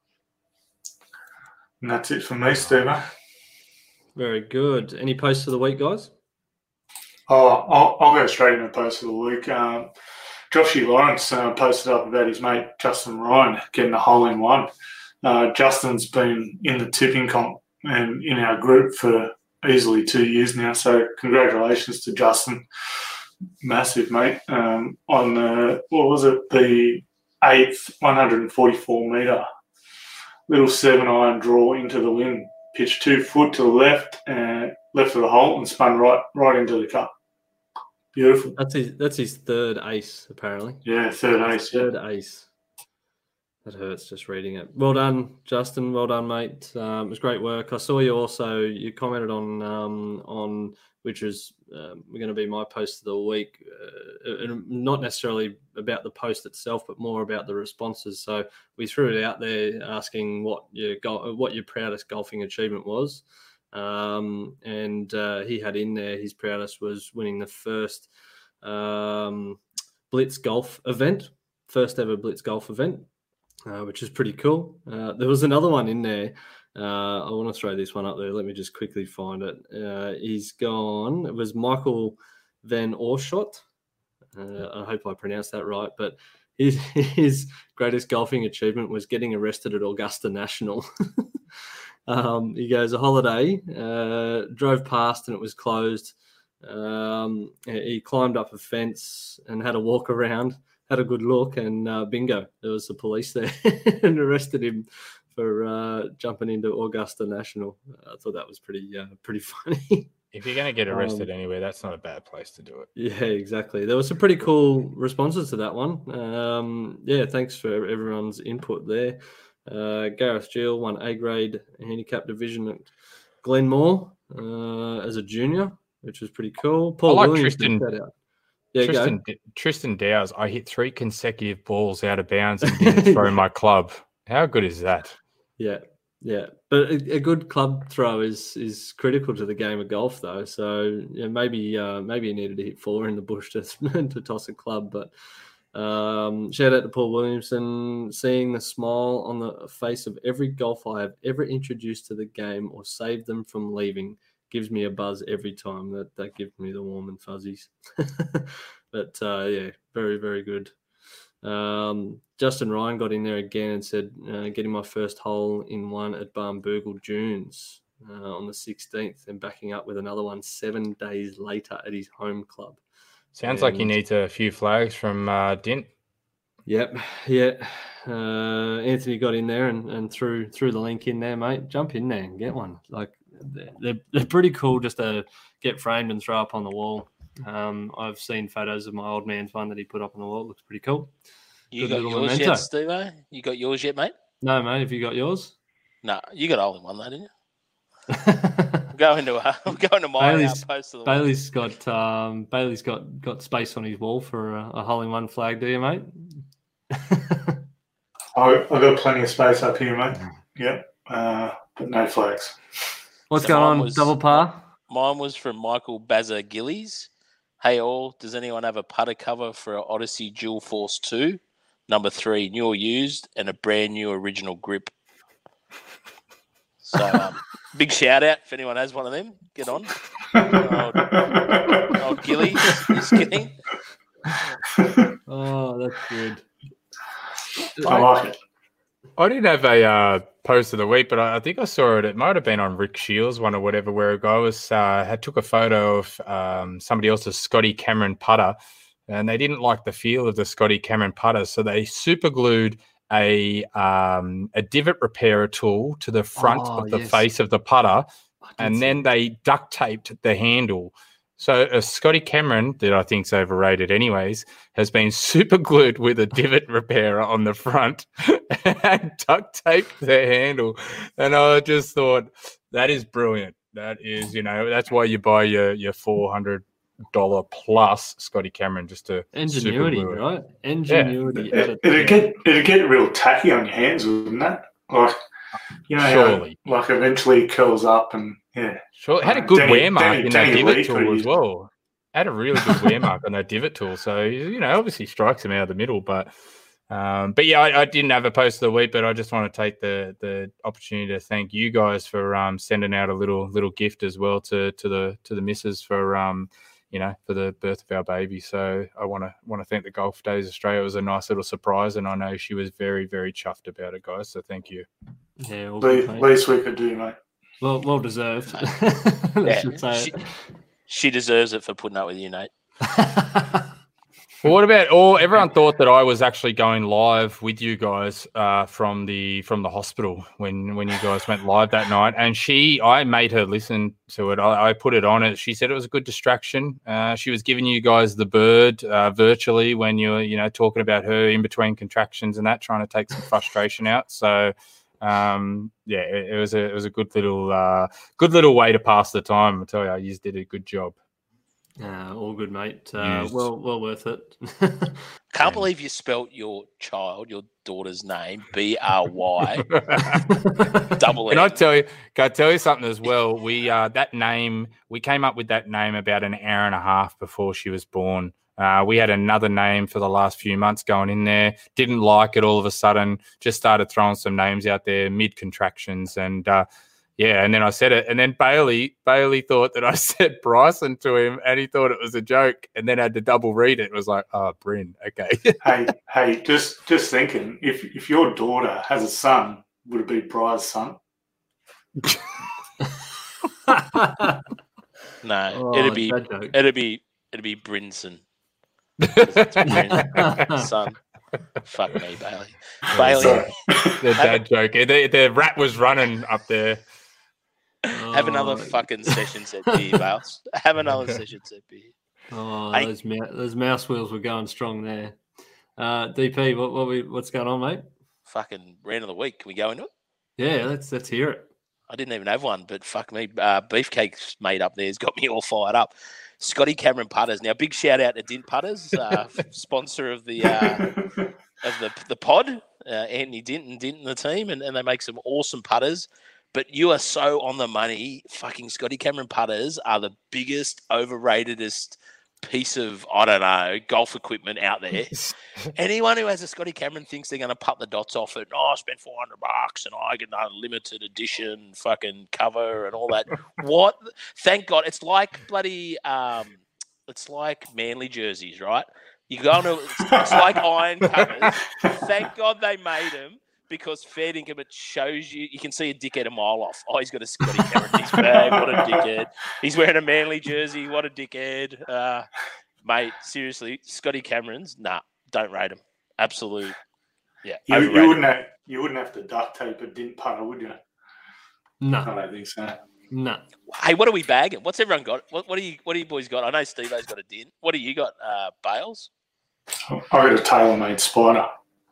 And that's it from me, Steve. Very good. Any posts of the week, guys? Oh, I'll, I'll go straight into the post of the week. Um, Joshy Lawrence uh, posted up about his mate Justin Ryan getting a hole in one. Uh, Justin's been in the tipping comp and in our group for easily two years now, so congratulations to Justin. Massive, mate. Um, on the, what was it, the eighth one hundred forty-four metre little seven iron draw into the wind, pitched two foot to the left and left of the hole and spun right right into the cup. Beautiful. That's his. That's his third ace, apparently. Yeah, third ace. Yeah. Third ace. That hurts just reading it. Well done, Justin. Well done, mate. Um, it was great work. I saw you also. You commented on um, on which is um, going to be my post of the week, uh, and not necessarily about the post itself, but more about the responses. So we threw it out there asking what your go- what your proudest golfing achievement was, um, and uh, he had in there his proudest was winning the first um, Blitz golf event, first ever Blitz golf event. Uh, which is pretty cool. Uh, there was another one in there. Uh, I want to throw this one up there. Let me just quickly find it. Uh, he's gone. It was Michael Van Oorschot. Uh, I hope I pronounced that right. But his, his greatest golfing achievement was getting arrested at Augusta National. um, he goes, a holiday, uh, drove past and it was closed. Um, he climbed up a fence and had a walk around. Had a good look, and uh, bingo, there was the police there and arrested him for uh, jumping into Augusta National. I thought that was pretty uh, pretty funny. If you're going to get arrested Um, anywhere, that's not a bad place to do it. Yeah, exactly. There was some pretty cool responses to that one. Um, yeah, thanks for everyone's input there. Uh, Gareth Gill won A grade handicap division at Glenmore uh, as a junior, which was pretty cool. Paul I like Williams, Tristan- shout out. Yeah, Tristan, Tristan Dowers, I hit three consecutive balls out of bounds and didn't throw my club. How good is that? Yeah, yeah. But a, a good club throw is is critical to the game of golf, though. So yeah, maybe uh, maybe you needed to hit four in the bush to to toss a club. But um, shout out to Paul Williamson, seeing the smile on the face of every golfer I have ever introduced to the game or saved them from leaving gives me a buzz every time. That that gives me the warm and fuzzies. But uh, yeah, very very good. Um, Justin Ryan got in there again and said, uh, getting my first hole in one at Barnbougle Dunes uh, on the sixteenth and backing up with another one seven days later at his home club. Sounds like he And- needs a few flags from uh, Dint. Yep, yeah. Uh, Anthony got in there and, and threw threw the link in there, mate. Jump in there and get one. Like they're, they're, they're pretty cool just to get framed and throw up on the wall. Um, I've seen photos of my old man's one that he put up on the wall. It looks pretty cool. You Good got little yours memento. yet, Steve? You got yours yet, mate? No, mate, have you got yours? No, you got all in one, though, didn't you? I'm going to uh, I'm going to my Bailey's- outpost of the week. Bailey's got um, Bailey's got, got space on his wall for a, a hole in one flag, do you, mate? I, I've got plenty of space up here, mate. Yep. uh, but no flags. What's So going mine on? was- Double par? Mine was from Michael Bazza Gillies. Hey all, does anyone have a putter cover for an Odyssey Dual Force two? Number three, new or used, and a brand new original grip. So um, big shout out if anyone has one of them. Get on. Old, old Gillies, just kidding. Oh, that's good. I like it. I didn't have a uh, post of the week, but I, I think I saw it. It might have been on Rick Shields one or whatever, where a guy was uh, had took a photo of um, somebody else's Scotty Cameron putter, and they didn't like the feel of the Scotty Cameron putter, so they super glued a um, a divot repairer tool to the front Oh, of the yes. face of the putter, I did and see then they duct taped the handle. So a Scotty Cameron, that I think's overrated anyways, has been super glued with a divot repairer on the front and duct taped the handle. And I just thought, that is brilliant. That is, you know, that's why you buy your, your four hundred dollars plus Scotty Cameron, just to Ingenuity, super glue it. right? Ingenuity. at It, its it'd best. get it'd get real tacky on your hands, wouldn't that? Like, you know, how, Surely. like eventually it curls up and yeah. Sure. It had a Uh, good Danny- wear mark Danny- in Danny that divot Lee could tool use as it. well. Had a really good wear mark on that divot tool. So, you know, obviously strikes him out of the middle. But, um, but yeah, I, I didn't have a post of the week, but I just want to take the the opportunity to thank you guys for um, sending out a little little gift as well to to the to the missus for um, you know, for the birth of our baby. So I want to want to thank the Golf Days Australia. It was a nice little surprise, and I know she was very very chuffed about it, guys. So thank you. Yeah, all Le- good, mate. least we could do, mate. Well, well deserved. Yeah, Let's just say she, she deserves it for putting up with you, Nate. it. Well, what about all? Everyone thought that I was actually going live with you guys uh, from the from the hospital when when you guys went live that night, and she, I made her listen to it. I, I put it on it. She said it was a good distraction. Uh, she was giving you guys the bird uh, virtually when you were, you know, talking about her in between contractions and that, trying to take some frustration out. So, um, yeah, it, it was a it was a good little uh, good little way to pass the time. I tell you, you did a good job. Uh, all good, mate. Uh, Used. well, well worth it. Can't Yeah. believe you spelt your child, your daughter's name, B R Y, double Can I N. tell you? Can I tell you something as well? We uh, that name we came up with that name about an hour and a half before she was born. Uh, we had another name for the last few months going in there. Didn't like it all of a sudden. Just started throwing some names out there mid contractions, and uh, yeah, and then I said it, and then Bailey Bailey thought that I said Bryson to him, and he thought it was a joke, and then had to double read it. It was like, oh, Bryn, okay. hey, hey, just just thinking, if if your daughter has a son, would it be Bry's son? No, Oh, it'd be that joke. it'd be it'd be Brinson. 'Cause it's Bryn, son. Fuck me, Bailey. Bailey, Sorry. The dad joke. The, the rat was running up there. have another Oh, fucking session set beer, Bales. Have another session set beer. Oh, Hey. those, mou- those mouse wheels were going strong there. Uh, D P, what, what we, what's going on, mate? Fucking rant of the week. Can we go into it? Yeah, let's let's hear it. I didn't even have one, but fuck me. Uh, Beefcake's mate up there's got me all fired up. Scotty Cameron Putters. Now, big shout out to Dint Putters, uh, sponsor of the uh, of the the pod, uh, Anthony Dint and Dint and the team, and, and they make some awesome putters. But you are so on the money. Fucking Scotty Cameron Putters are the biggest, overratedest piece of, I don't know, golf equipment out there. Anyone who has a Scotty Cameron thinks they're going to putt the dots off it. Oh, I spent four hundred bucks and I get a limited edition fucking cover and all that. What? Thank God. It's like bloody, um, it's like Manly jerseys, right? You go to, it's, it's like iron covers. Thank God they made them because fair dinkum, it shows you, you can see a dickhead a mile off. Oh, he's got a Scotty Cameron in his bag. What a dickhead. He's wearing a Manly jersey. What a dickhead. Uh, mate, seriously, Scotty Camerons, nah. Don't rate them. Absolute. Yeah. You, overrated. you wouldn't have you wouldn't have to duct tape a dint putter, would you? I No, don't think so. no. Hey, what are we bagging? What's everyone got? What, what do you What do you boys got? I know Steve-O's got a dint. What do you got, uh, Bales? I got a tailor-made spider.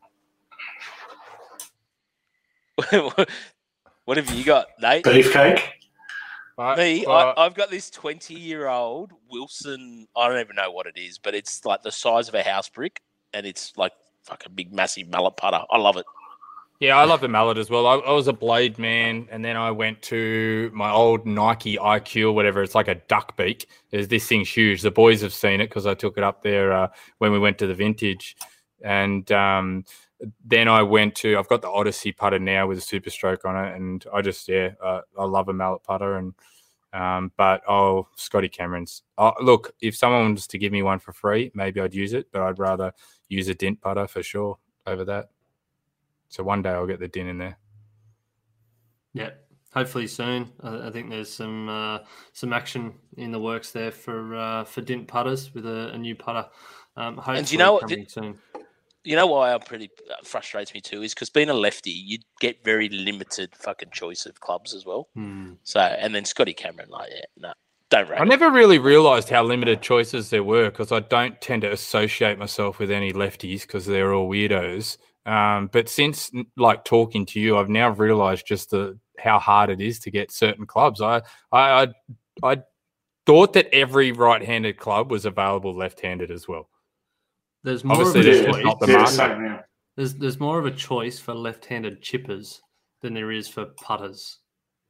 What have you got, Nate? Beefcake. But, Me, but- I, I've got this twenty-year-old Wilson. I don't even know what it is, but it's like the size of a house brick, and it's like fucking big, massive mallet putter. I love it. Yeah, I love the mallet as well. I, I was a blade man, and then I went to my old Nike I Q or whatever. It's like a duck beak. There's, this thing's huge. The boys have seen it because I took it up there uh, when we went to the vintage. And um, then I went to, I've got the Odyssey putter now with a super stroke on it. And I just, yeah, uh, I love a mallet putter. And um, But, oh, Scotty Cameron's. Oh, look, if someone was to give me one for free, maybe I'd use it. But I'd rather use a dent putter for sure over that. So one day I'll get the din in there. Yeah, hopefully soon. I, I think there's some uh, some action in the works there for uh, for dint putters with a, a new putter. Um, hopefully and do you know what? coming soon. You know why I'm pretty uh, frustrates me too is because being a lefty, you get very limited fucking choice of clubs as well. Hmm. So and then Scotty Cameron, like, yeah, no, don't rate I it. never really realised how limited choices there were because I don't tend to associate myself with any lefties because they're all weirdos. Um, but since like talking to you, I've now realised just the how hard it is to get certain clubs. I I I, I thought that every right-handed club was available left-handed as well. There's more Obviously, of a there's choice. just not the Yeah, market. same, yeah. There's there's more of a choice for left-handed chippers than there is for putters.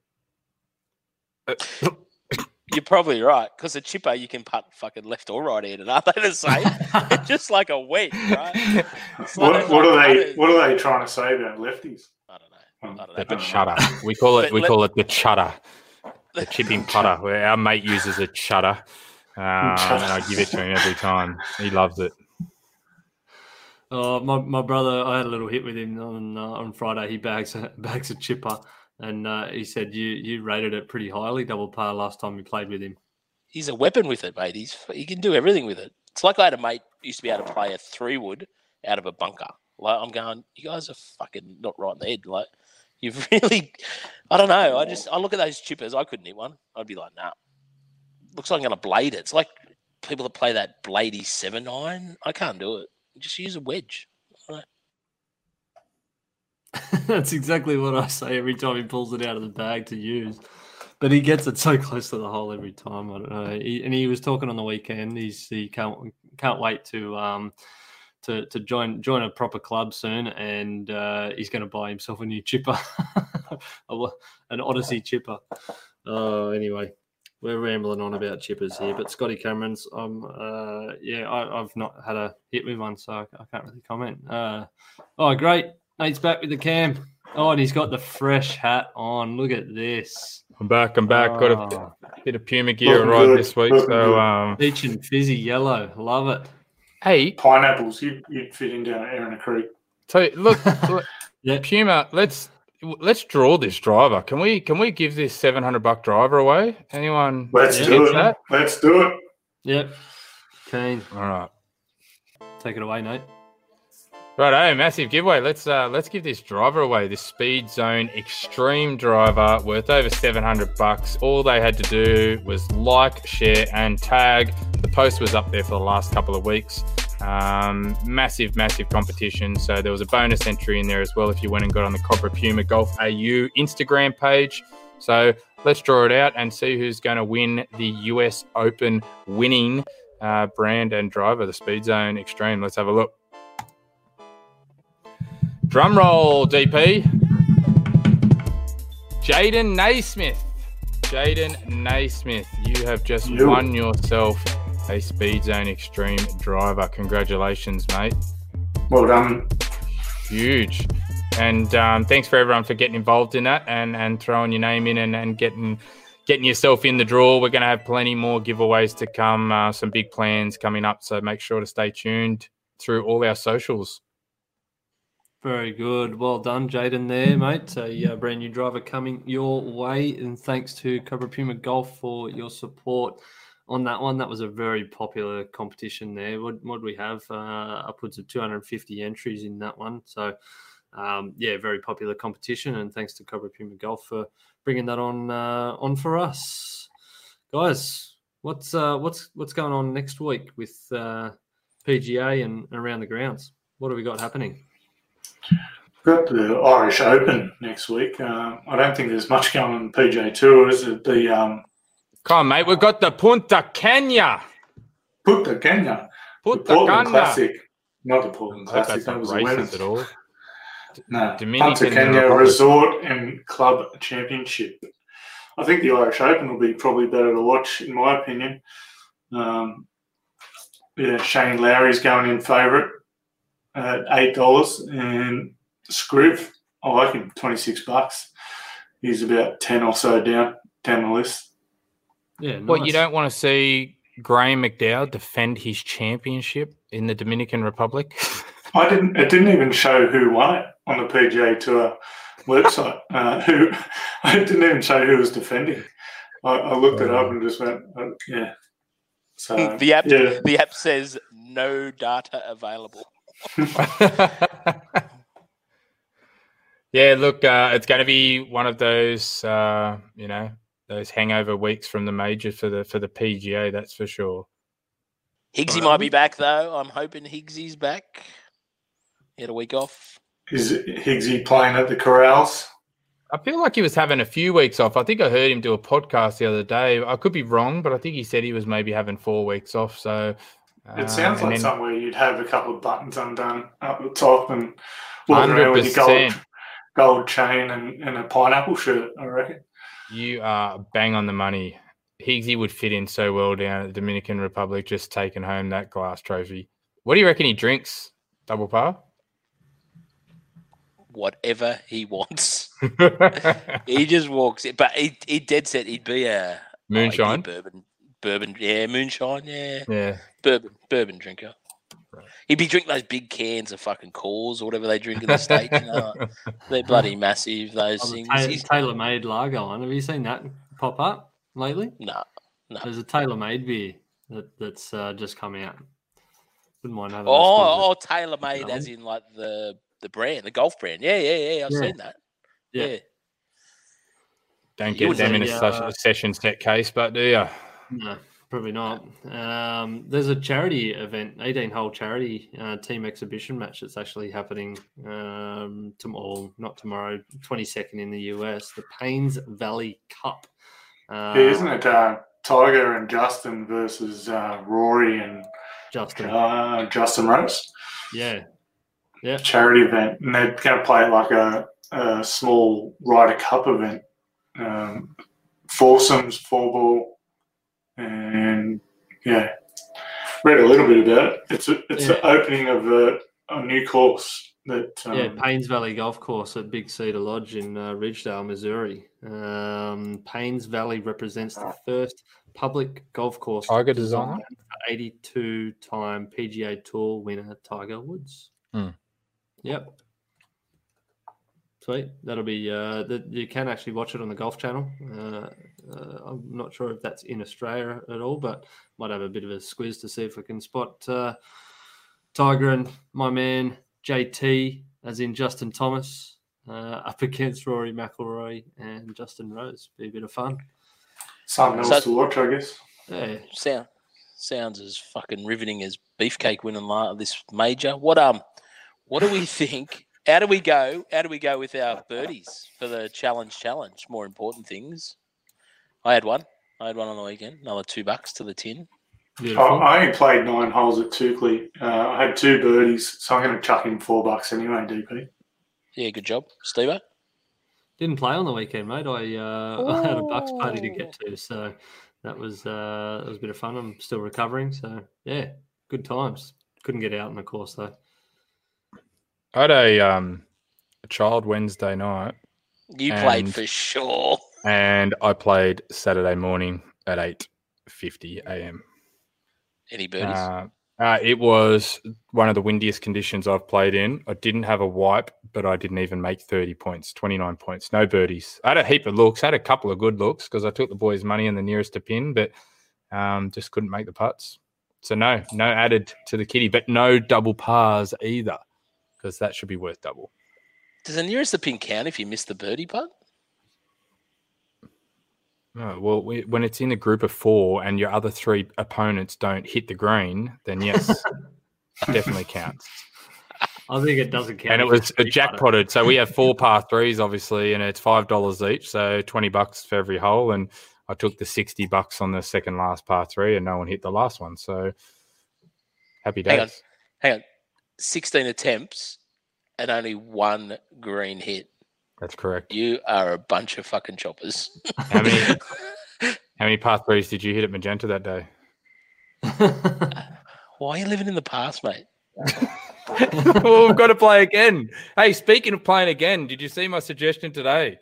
You're probably right because a chipper you can putt fucking left or right-handed, aren't they the same? It's just like a wedge, right? It's What, like- what are like they? putters. What are they trying to say about lefties? I don't know. I don't The, know. the chutter. We call it. But We let- call it the chutter. The chipping putter. Where our mate uses a chutter, um, and I give it to him every time. He loves it. Oh, my, my brother, I had a little hit with him on uh, on Friday. He bags a, bags a chipper, and uh, he said you you rated it pretty highly, double par last time you played with him. He's a weapon with it, mate. He's he can do everything with it. It's like I had a mate who used to be able to play a three wood out of a bunker. Like I'm going, you guys are fucking not right in the head. Like you've really, I don't know. I just I look at those chippers. I couldn't hit one. I'd be like, nah. Looks like I'm gonna blade it. It's like people that play that bladey seven nine. I can't do it. Just use a wedge. That's exactly what I say every time he pulls it out of the bag to use. But he gets it so close to the hole every time. I don't know. He, and he was talking on the weekend. He's he can't can't wait to um to to join join a proper club soon, and uh, he's going to buy himself a new chipper, an Odyssey chipper. Oh, anyway. We're rambling on about chippers here, but Scotty Cameron's, um, uh, yeah, I, I've not had a hit with one, so I, I can't really comment. Uh, oh, great. Nate's back with the cam. Oh, and he's got the fresh hat on. Look at this. I'm back. I'm back. Got a Oh, bit of Puma gear Looking right good. this week. Looking So, good. um, peach and fizzy yellow. Love it. hey, Pineapples, you'd, you'd fit in down at Arena Creek. so look, look, Yeah. Puma. Let's let's draw this driver. Can we can we give this seven hundred buck driver away? Anyone? Let's Yeah. do gets it. that? Let's do it. Yep. Keen. All right. Take it away, Nate. Right, massive giveaway. Let's uh, let's give this driver away. This Speed Zone Extreme driver worth over seven hundred bucks. All they had to do was like, share, and tag. The post was up there for the last couple of weeks. Um, massive, massive competition. So there was a bonus entry in there as well if you went and got on the Cobra Puma Golf A U Instagram page. So let's draw it out and see who's going to win the U S Open winning uh, brand and driver, the Speed Zone Extreme. Let's have a look. Drum roll, D P. Jaden Naismith. Jaden Naismith, you have just You. won yourself a Speed Zone Extreme driver. Congratulations, mate. Well done. Huge. And um, thanks for everyone for getting involved in that and, and throwing your name in and, and getting getting yourself in the draw. We're going to have plenty more giveaways to come, uh, some big plans coming up. So make sure to stay tuned through all our socials. Very good. Well done, Jaden there, mate. A uh, brand new driver coming your way. And thanks to Cobra Puma Golf for your support on that one. That was a very popular competition there. What what we have? Uh, upwards of two hundred fifty entries in that one. So, um, yeah, very popular competition. And thanks to Cobra Puma Golf for bringing that on uh, on for us. Guys, what's uh, what's what's going on next week with uh, P G A and around the grounds? What have we got happening? Got the Irish Open next week. Uh, I don't think there's much going on in the P G A Tour. Is it the um, Come on, mate. We've got the Punta Cana. Punta Cana, the Punta Portland Cana. Classic, not the Portland I hope Classic. that's That not was the racist women's. at all. No, Dominican Punta Cana Republic. Resort and Club Championship. I think the Irish Open will be probably better to watch, in my opinion. Um, yeah, Shane Lowry's going in favourite at eight dollars, and Scriv, I like him, twenty six bucks. He's about ten or so down down the list. Yeah, nice. What, you don't want to see Graham McDowell defend his championship in the Dominican Republic? I didn't. It didn't even show who won it on the P G A Tour website. Uh, who? It didn't even show who was defending. I, I looked it up and just went, uh, yeah. So the app, yeah. the app says no data available. Yeah, look, uh, it's going to be one of those, uh, you know, those hangover weeks from the major for the for the P G A. That's for sure. Higgsy might be back though. I'm hoping Higgsy's back. He had a week off. Is Higgsy playing at the Corrals? I feel like he was having a few weeks off. I think I heard him do a podcast the other day. I could be wrong, but I think he said he was maybe having four weeks off. So it uh, sounds like then, somewhere you'd have a couple of buttons undone up the top and walking around with your gold, gold chain and, and a pineapple shirt, I reckon. You are bang on the money. Higgsy would fit in so well down at the Dominican Republic, just taking home that glass trophy. What do you reckon he drinks? Double par? Whatever he wants. He just walks in. But he, he dead set he'd be a moonshine. Oh, be a bourbon. Bourbon, yeah, moonshine, yeah. Yeah. Bourbon bourbon drinker. Right. He'd be drinking those big cans of fucking Coors or whatever they drink in the States. You know? They're bloody massive, those oh, things. Ta- tailor-made lager one. Have you seen that pop up lately? No, no. There's a tailor-made beer that, that's uh, just come out. Wouldn't mind having Oh, oh tailor-made as in like the the brand, the golf brand. Yeah, yeah, yeah. I've yeah. seen that. Yeah. yeah. Don't get them in a, uh, a session set case, but do you? No, probably not. Um, there's a charity event, eighteen-hole charity uh, team exhibition match that's actually happening um, tomorrow, not tomorrow, twenty-second in the U S, the Paynes Valley Cup. Uh, yeah, isn't it uh, Tiger and Justin versus uh, Rory and Justin uh, Justin Rose? Yeah. Yeah. Charity event. And they're going to play like a, a small Ryder Cup event. Um, foursomes, four ball. And yeah, read a little bit about it. It's a, it's yeah. the opening of a, a new course that um, yeah, Paynes Valley Golf Course at Big Cedar Lodge in uh, Ridgedale, Missouri. Um, Paynes Valley represents the first public golf course Tiger designer, eighty-two time P G A Tour winner Tiger Woods. Hmm. Yep. Sweet. That'll be. Uh, that you can actually watch it on the Golf Channel. Uh, uh, I'm not sure if that's in Australia at all, but might have a bit of a squiz to see if we can spot uh, Tiger and my man J T, as in Justin Thomas, uh, up against Rory McIlroy and Justin Rose. Be a bit of fun. Something else so, to watch, I guess. Yeah. Sound sounds as fucking riveting as Beefcake winning la- this major. What um, what do we think? How do we go? How do we go with our birdies for the challenge? Challenge. More important things. I had one. I had one on the weekend. Another two bucks to the tin. I, I only played nine holes at Toukley. Uh, I had two birdies, so I'm going to chuck in four bucks anyway, D P. Yeah, good job, Steve. Didn't play on the weekend, mate. I uh, I had a Bucks party to get to, so that was uh, that was a bit of fun. I'm still recovering, so yeah, good times. Couldn't get out on the course though. I had a um a child Wednesday night. You and, played for sure. And I played Saturday morning at eight fifty a.m. Any birdies? Uh, uh, it was one of the windiest conditions I've played in. I didn't have a wipe, but I didn't even make thirty points, twenty-nine points, no birdies. I had a heap of looks, I had a couple of good looks because I took the boys' money in the nearest to pin, but um, just couldn't make the putts. So no, no added to the kitty, but no double pars either because that should be worth double. Does the nearest to pin count if you miss the birdie putt? No, well, we, when it's in a group of four and your other three opponents don't hit the green, then yes, it definitely counts. I think it doesn't count. And it was a jackpotted. So we have four par threes, obviously, and it's five dollars each, so twenty bucks for every hole. And I took the sixty bucks on the second last par three, and no one hit the last one. So happy days. Hang on, hang on. sixteen attempts, and only one green hit. That's correct. You are a bunch of fucking choppers. How many how many par threes did you hit at Magenta that day? Why are you living in the past, mate? Well, we've got to play again. Hey, speaking of playing again, did you see my suggestion today?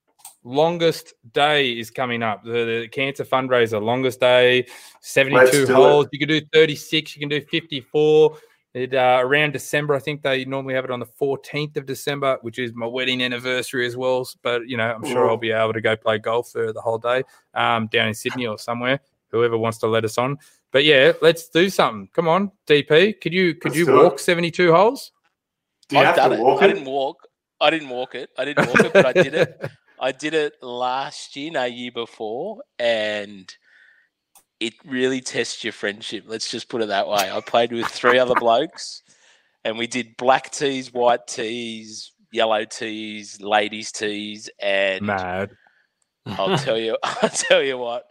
Longest day is coming up. The, the cancer fundraiser, longest day, seventy-two holes. It. You can do thirty-six. You can do fifty-four. It, uh, around December, I think they normally have it on the fourteenth of December, which is my wedding anniversary as well. But, you know, I'm sure I'll be able to go play golf for the whole day um, down in Sydney or somewhere, whoever wants to let us on. But, yeah, let's do something. Come on, D P. Could you could let's you walk it. seventy-two holes? Do you I've have done to walk it. it? I didn't walk. I didn't walk it. I didn't walk it, but I did it. I did it last year, no, year before, and it really tests your friendship. Let's just put it that way. I played with three other blokes, and we did black tees, white tees, yellow tees, ladies tees, and mad. I'll tell you, I'll tell you what.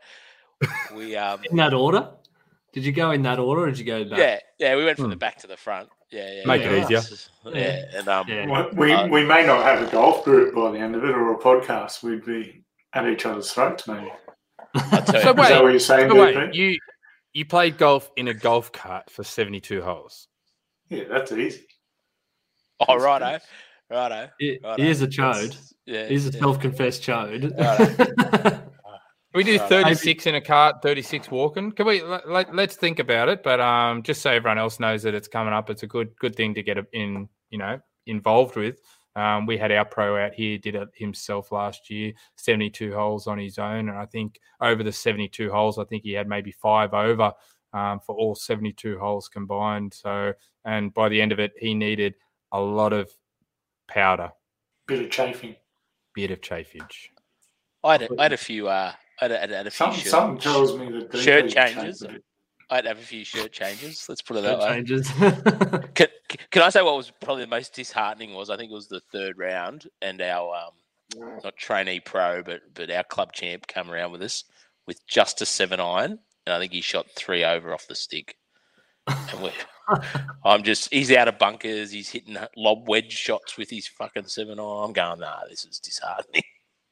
We um in that order. Did you go in that order, or did you go back? Yeah, yeah, we went from hmm. the back to the front. Yeah, yeah. Make yeah. it easier. Yeah, yeah. and um, yeah. We uh, we may not have a golf group by the end of it, or a podcast. We'd be at each other's throats, maybe. I'll tell So you. Is that wait, what you're saying, so D P? wait, you you played golf in a golf cart for seventy-two holes. Yeah, that's easy. Oh, righto, righto. He, righto. he is a chode. That's- Yeah, He's a yeah. self-confessed chode. Righto. We do Right. thirty-six in a cart, thirty-six walking. Can we let, let, let's think about it? But um, just so everyone else knows that it's coming up, it's a good good thing to get in, you know, involved with. Um, we had our pro out here, did it himself last year, seventy-two holes on his own, and I think over the seventy-two holes, I think he had maybe five over um, for all seventy-two holes combined. So, and by the end of it, he needed a lot of powder, Bit of chafing. bit of chafage. I had a, I had a few. Uh, I had a, I had a few Something, shirt, something tells me that D P shirt would changes. chafe a bit. I'd have a few shirt changes. Let's put it that That way. changes. Can, can I say what was probably the most disheartening was I think it was the third round and our um, not trainee pro but but our club champ came around with us with just a seven iron and I think he shot three over off the stick. And we, I'm just he's out of bunkers. He's hitting lob wedge shots with his fucking seven iron. I'm going nah, this is disheartening.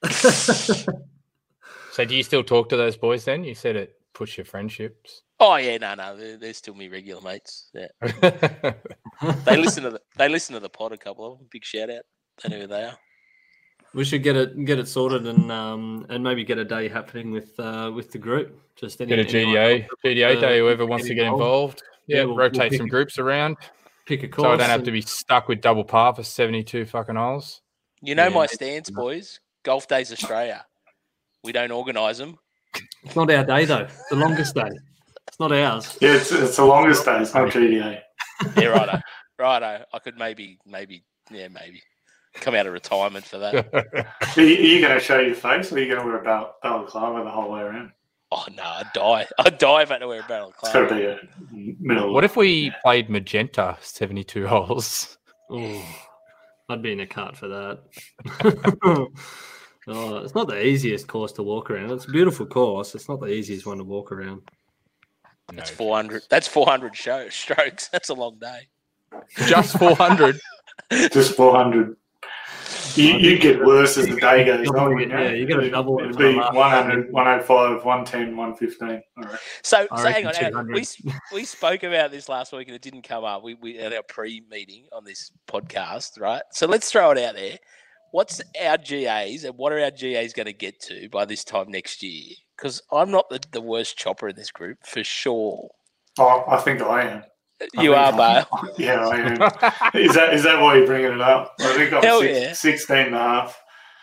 So, do you still talk to those boys? Then you said it push your friendships. Oh yeah, no, no, they're, they're still me regular mates. Yeah, they listen to the they listen to the pod. A couple of them. Big shout out. They know who they are. We should get it get it sorted and um and maybe get a day happening with uh with the group. Just any, Get a G D A, anyone- G D A uh, day. Whoever get wants to get involved. involved. Yeah, Yeah, we'll- we'll rotate pick some it. groups around, pick a course. so I don't have and- to be stuck with double par for seventy-two fucking holes. You know Yeah. my stance, boys. Golf Days Australia. We don't organise them. It's not our day though. It's the longest day. It's not ours. Yeah, it's, it's the longest day. It's not G D A. Yeah, righto, righto. I could maybe, maybe, yeah, maybe come out of retirement for that. Are you, are you going to show your face, or are you going to wear a bal- balaclava the whole way around? Oh no, I'd die. I'd die if I had to wear a barrel It's got to club. be a middle. What if we played Magenta seventy-two holes? Oh, I'd be in a cart for that. Oh, it's not the easiest course to walk around. It's a beautiful course. It's not the easiest one to walk around. That's four hundred. That's four hundred show strokes. That's a long day. Just four hundred. Just four hundred. You, you get worse as the day goes Double on. it, wouldn't you? yeah, you gotta double it It'd for the be last one hundred, one oh five, one ten, one fifteen. All right. So, I so hang reckon on. hang on. two hundred. We s- we spoke about this last week and it didn't come up. We we had our pre-meeting on this podcast, right? So let's throw it out there. What's our G As and what are our G As going to get to by this time next year? Because I'm not the, the worst chopper in this group for sure. Oh, I think I am. I You think are, I'm- Bale. Yeah, I am. Is that is that why you're bringing it up? I think I'm Hell six, yeah. sixteen and a half.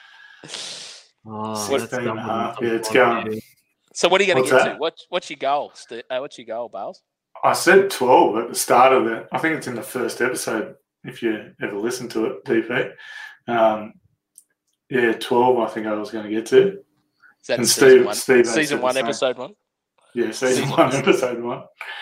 Oh, sixteen and a double half. the- Yeah, it's going. So what are you going What's to get that? to? What, what's your goal? Stu- Uh, what's your goal, Bales? I said twelve at the start of it. I think it's in the first episode, if you ever listen to it, D P. Um, yeah, twelve I think I was going to get to. Is that And season Steve- one? Steve season said the one, same. episode one. Yeah, season Season one, one. episode one.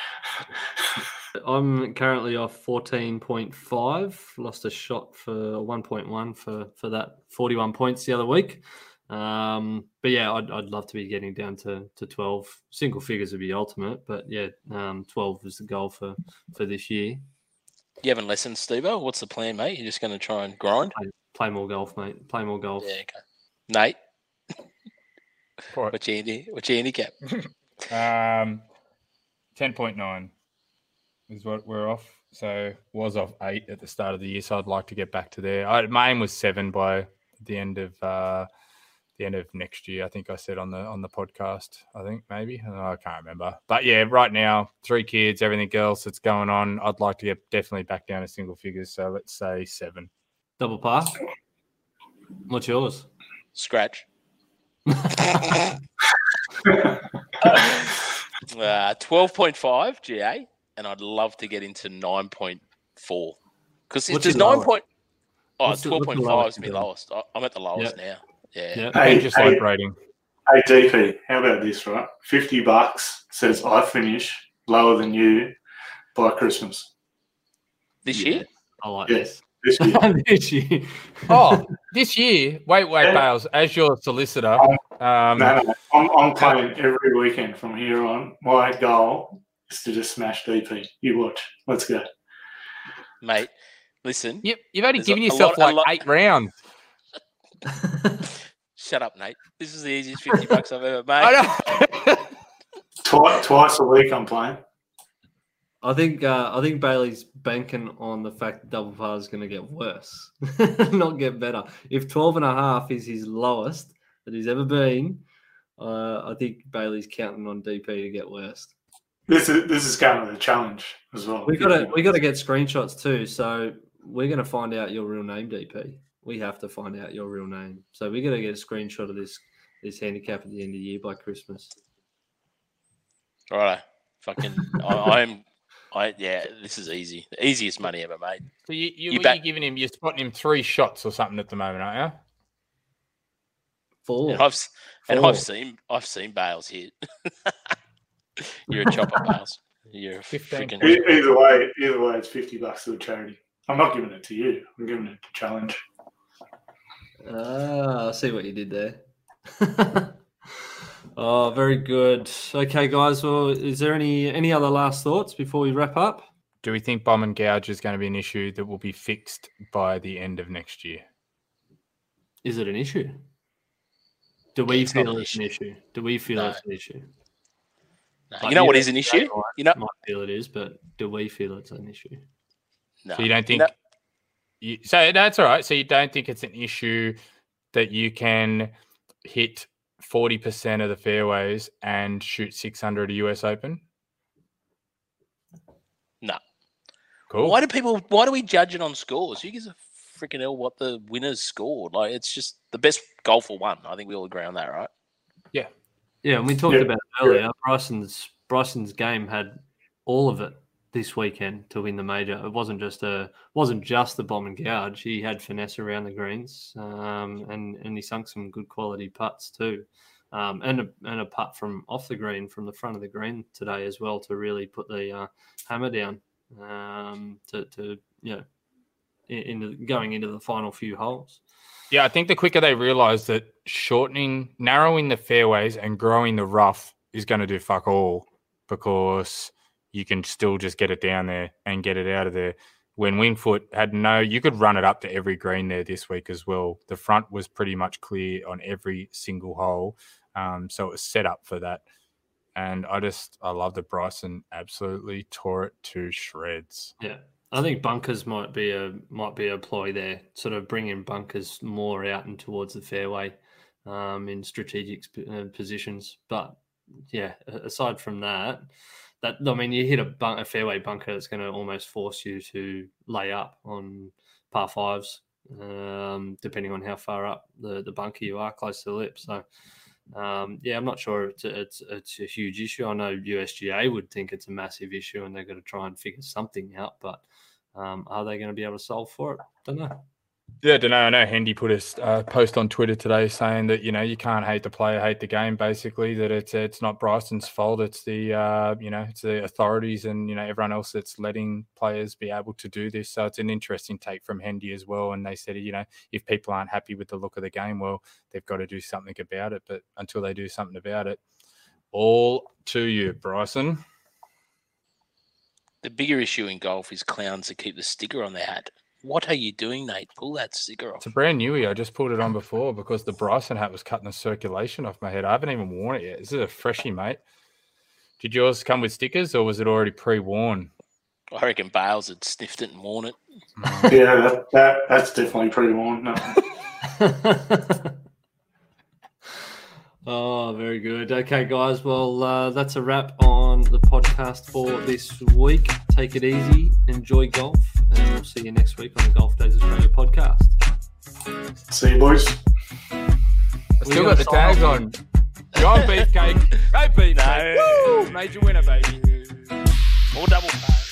I'm currently off fourteen point five. Lost a shot for one point one for, for that forty-one points the other week. Um, but yeah, I'd, I'd love to be getting down to, to twelve. Single figures would be ultimate, but yeah, um, twelve is the goal for, for this year. You haven't listened, Steve-O? What's the plan, mate? You're just going to try and grind? Play, play more golf, mate. Play more golf. Yeah, okay. Nate, What? what's your, handi- what's your handicap? Um, ten point nine is what we're off. So was off eight at the start of the year. So I'd like to get back to there. I, my aim was seven by the end of uh, the end of next year. I think I said on the on the podcast. I think maybe oh, I can't remember. But yeah, right now three kids, everything else that's going on. I'd like to get definitely back down to single figures. So let's say seven. Double par. What's yours? Scratch. uh, twelve point five G A, and I'd love to get into nine point four. Because What's there's your nine lowest? point... Oh, What's the- twelve what's point the five lowest is my you got? lowest. I- I'm at the lowest now. Yeah. Yeah. Hey, Just hey, like rating. hey, D P, how about this, right? fifty bucks says I finish lower than you by Christmas This Yeah. year? I like Yes. this. this year. This year. Oh, this year. Wait, wait, Yeah. Bales. As your solicitor, um, no, no, I'm, I'm playing every weekend from here on. My goal is to just smash D P. You watch. Let's go. Mate, listen. you, you've only There's given a- a yourself lot- a like lot- eight rounds. Shut up, Nate. This is the easiest fifty bucks I've ever made. I know. Twice, twice a week I'm playing. I think uh, I think Bailey's banking on the fact that double par is going to get worse, not get better. If twelve and a half is his lowest that he's ever been, uh, I think Bailey's counting on D P to get worse. This is this is kind of a challenge as well. We got to we got to get screenshots too. So we're going to find out your real name, D P. We have to find out your real name. So we got to get a screenshot of this this handicap at the end of the year by Christmas. All right. Fucking, I, I'm, I, yeah, this is easy. The easiest money ever made. So you, you, You what bet- you giving him? You're spotting him three shots or something at the moment, aren't you? Four. And I've, s- and Four. I've seen, I've seen Bales hit. You're a chopper, Bales. You're a fifteen. freaking. E- Either way, either way, it's fifty bucks to a charity. I'm not giving it to you. I'm giving it to challenge. Ah, I see what you did there. Oh, very good. Okay, guys. Well, is there any any other last thoughts before we wrap up? Do we think bomb and gouge is going to be an issue that will be fixed by the end of next year? Is it an issue? Do we It's not feel an it's an issue. issue? Do we feel No. it's an issue? No, Like, you know what yeah, is an issue? they might- You know, might feel it is, but do we feel it's an issue? no. So you don't think? know- You, so that's all right. So you don't think it's an issue that you can hit forty percent of the fairways and shoot six hundred at U S Open? No. Cool. Why do people? Why do we judge it on scores? Who gives a freaking hell what the winners scored? Like, it's just the best golfer won. I think we all agree on that, right? Yeah, and we talked Yeah. about it earlier. Bryson's Bryson's game had all of it this weekend to win the major. It wasn't just a wasn't just the bomb and gouge. He had finesse around the greens, um, and and he sunk some good quality putts too, um, and a and a putt from off the green from the front of the green today as well to really put the uh, hammer down um, to to you know in, into going into the final few holes. Yeah, I think the quicker they realise that shortening, narrowing the fairways and growing the rough is going to do fuck all, because you can still just get it down there and get it out of there. When Wingfoot had no, you could run it up to every green there this week as well. The front was pretty much clear on every single hole. Um, so it was set up for that. And I just, I love that Bryson absolutely tore it to shreds. Yeah, I think bunkers might be a might be a ploy there, sort of bringing bunkers more out and towards the fairway um, in strategic sp- uh, positions. But yeah, a- aside from that, that I mean, you hit a, bunk, a fairway bunker that's going to almost force you to lay up on par fives, um, depending on how far up the, the bunker you are, close to the lip. So. Um, yeah, I'm not sure it's a, it's it's a huge issue. I know U S G A would think it's a massive issue, and they're going to try and figure something out. But um, are they going to be able to solve for it? Don't know. Yeah, I don't know. I know Hendy put a uh, post on Twitter today saying that, you know, you can't hate the player, hate the game, basically, that it's it's not Bryson's fault. It's the, uh, you know, it's the authorities and, you know, everyone else that's letting players be able to do this. So it's an interesting take from Hendy as well. And they said, you know, if people aren't happy with the look of the game, well, they've got to do something about it. But until they do something about it, all to you, Bryson. The bigger issue in golf is clowns that keep the sticker on their hat. What are you doing, Nate? Pull that sticker off. It's a brand newie. I just pulled it on before because the Bryson hat was cutting the circulation off my head. I haven't even worn it yet. This is a freshie, mate. Did yours come with stickers or was it already pre-worn? I reckon Bales had sniffed it and worn it. Yeah, that, that that's definitely pre-worn. No. Oh, very good. Okay, guys. Well, uh, that's a wrap on the podcast for this week. Take it easy. Enjoy golf. And we'll see you next week on the Golf Days Australia podcast. See you, boys. I still got the tags on. Go on, Beefcake. Go Beefcake. No. Woo! Major winner, baby. More double pay.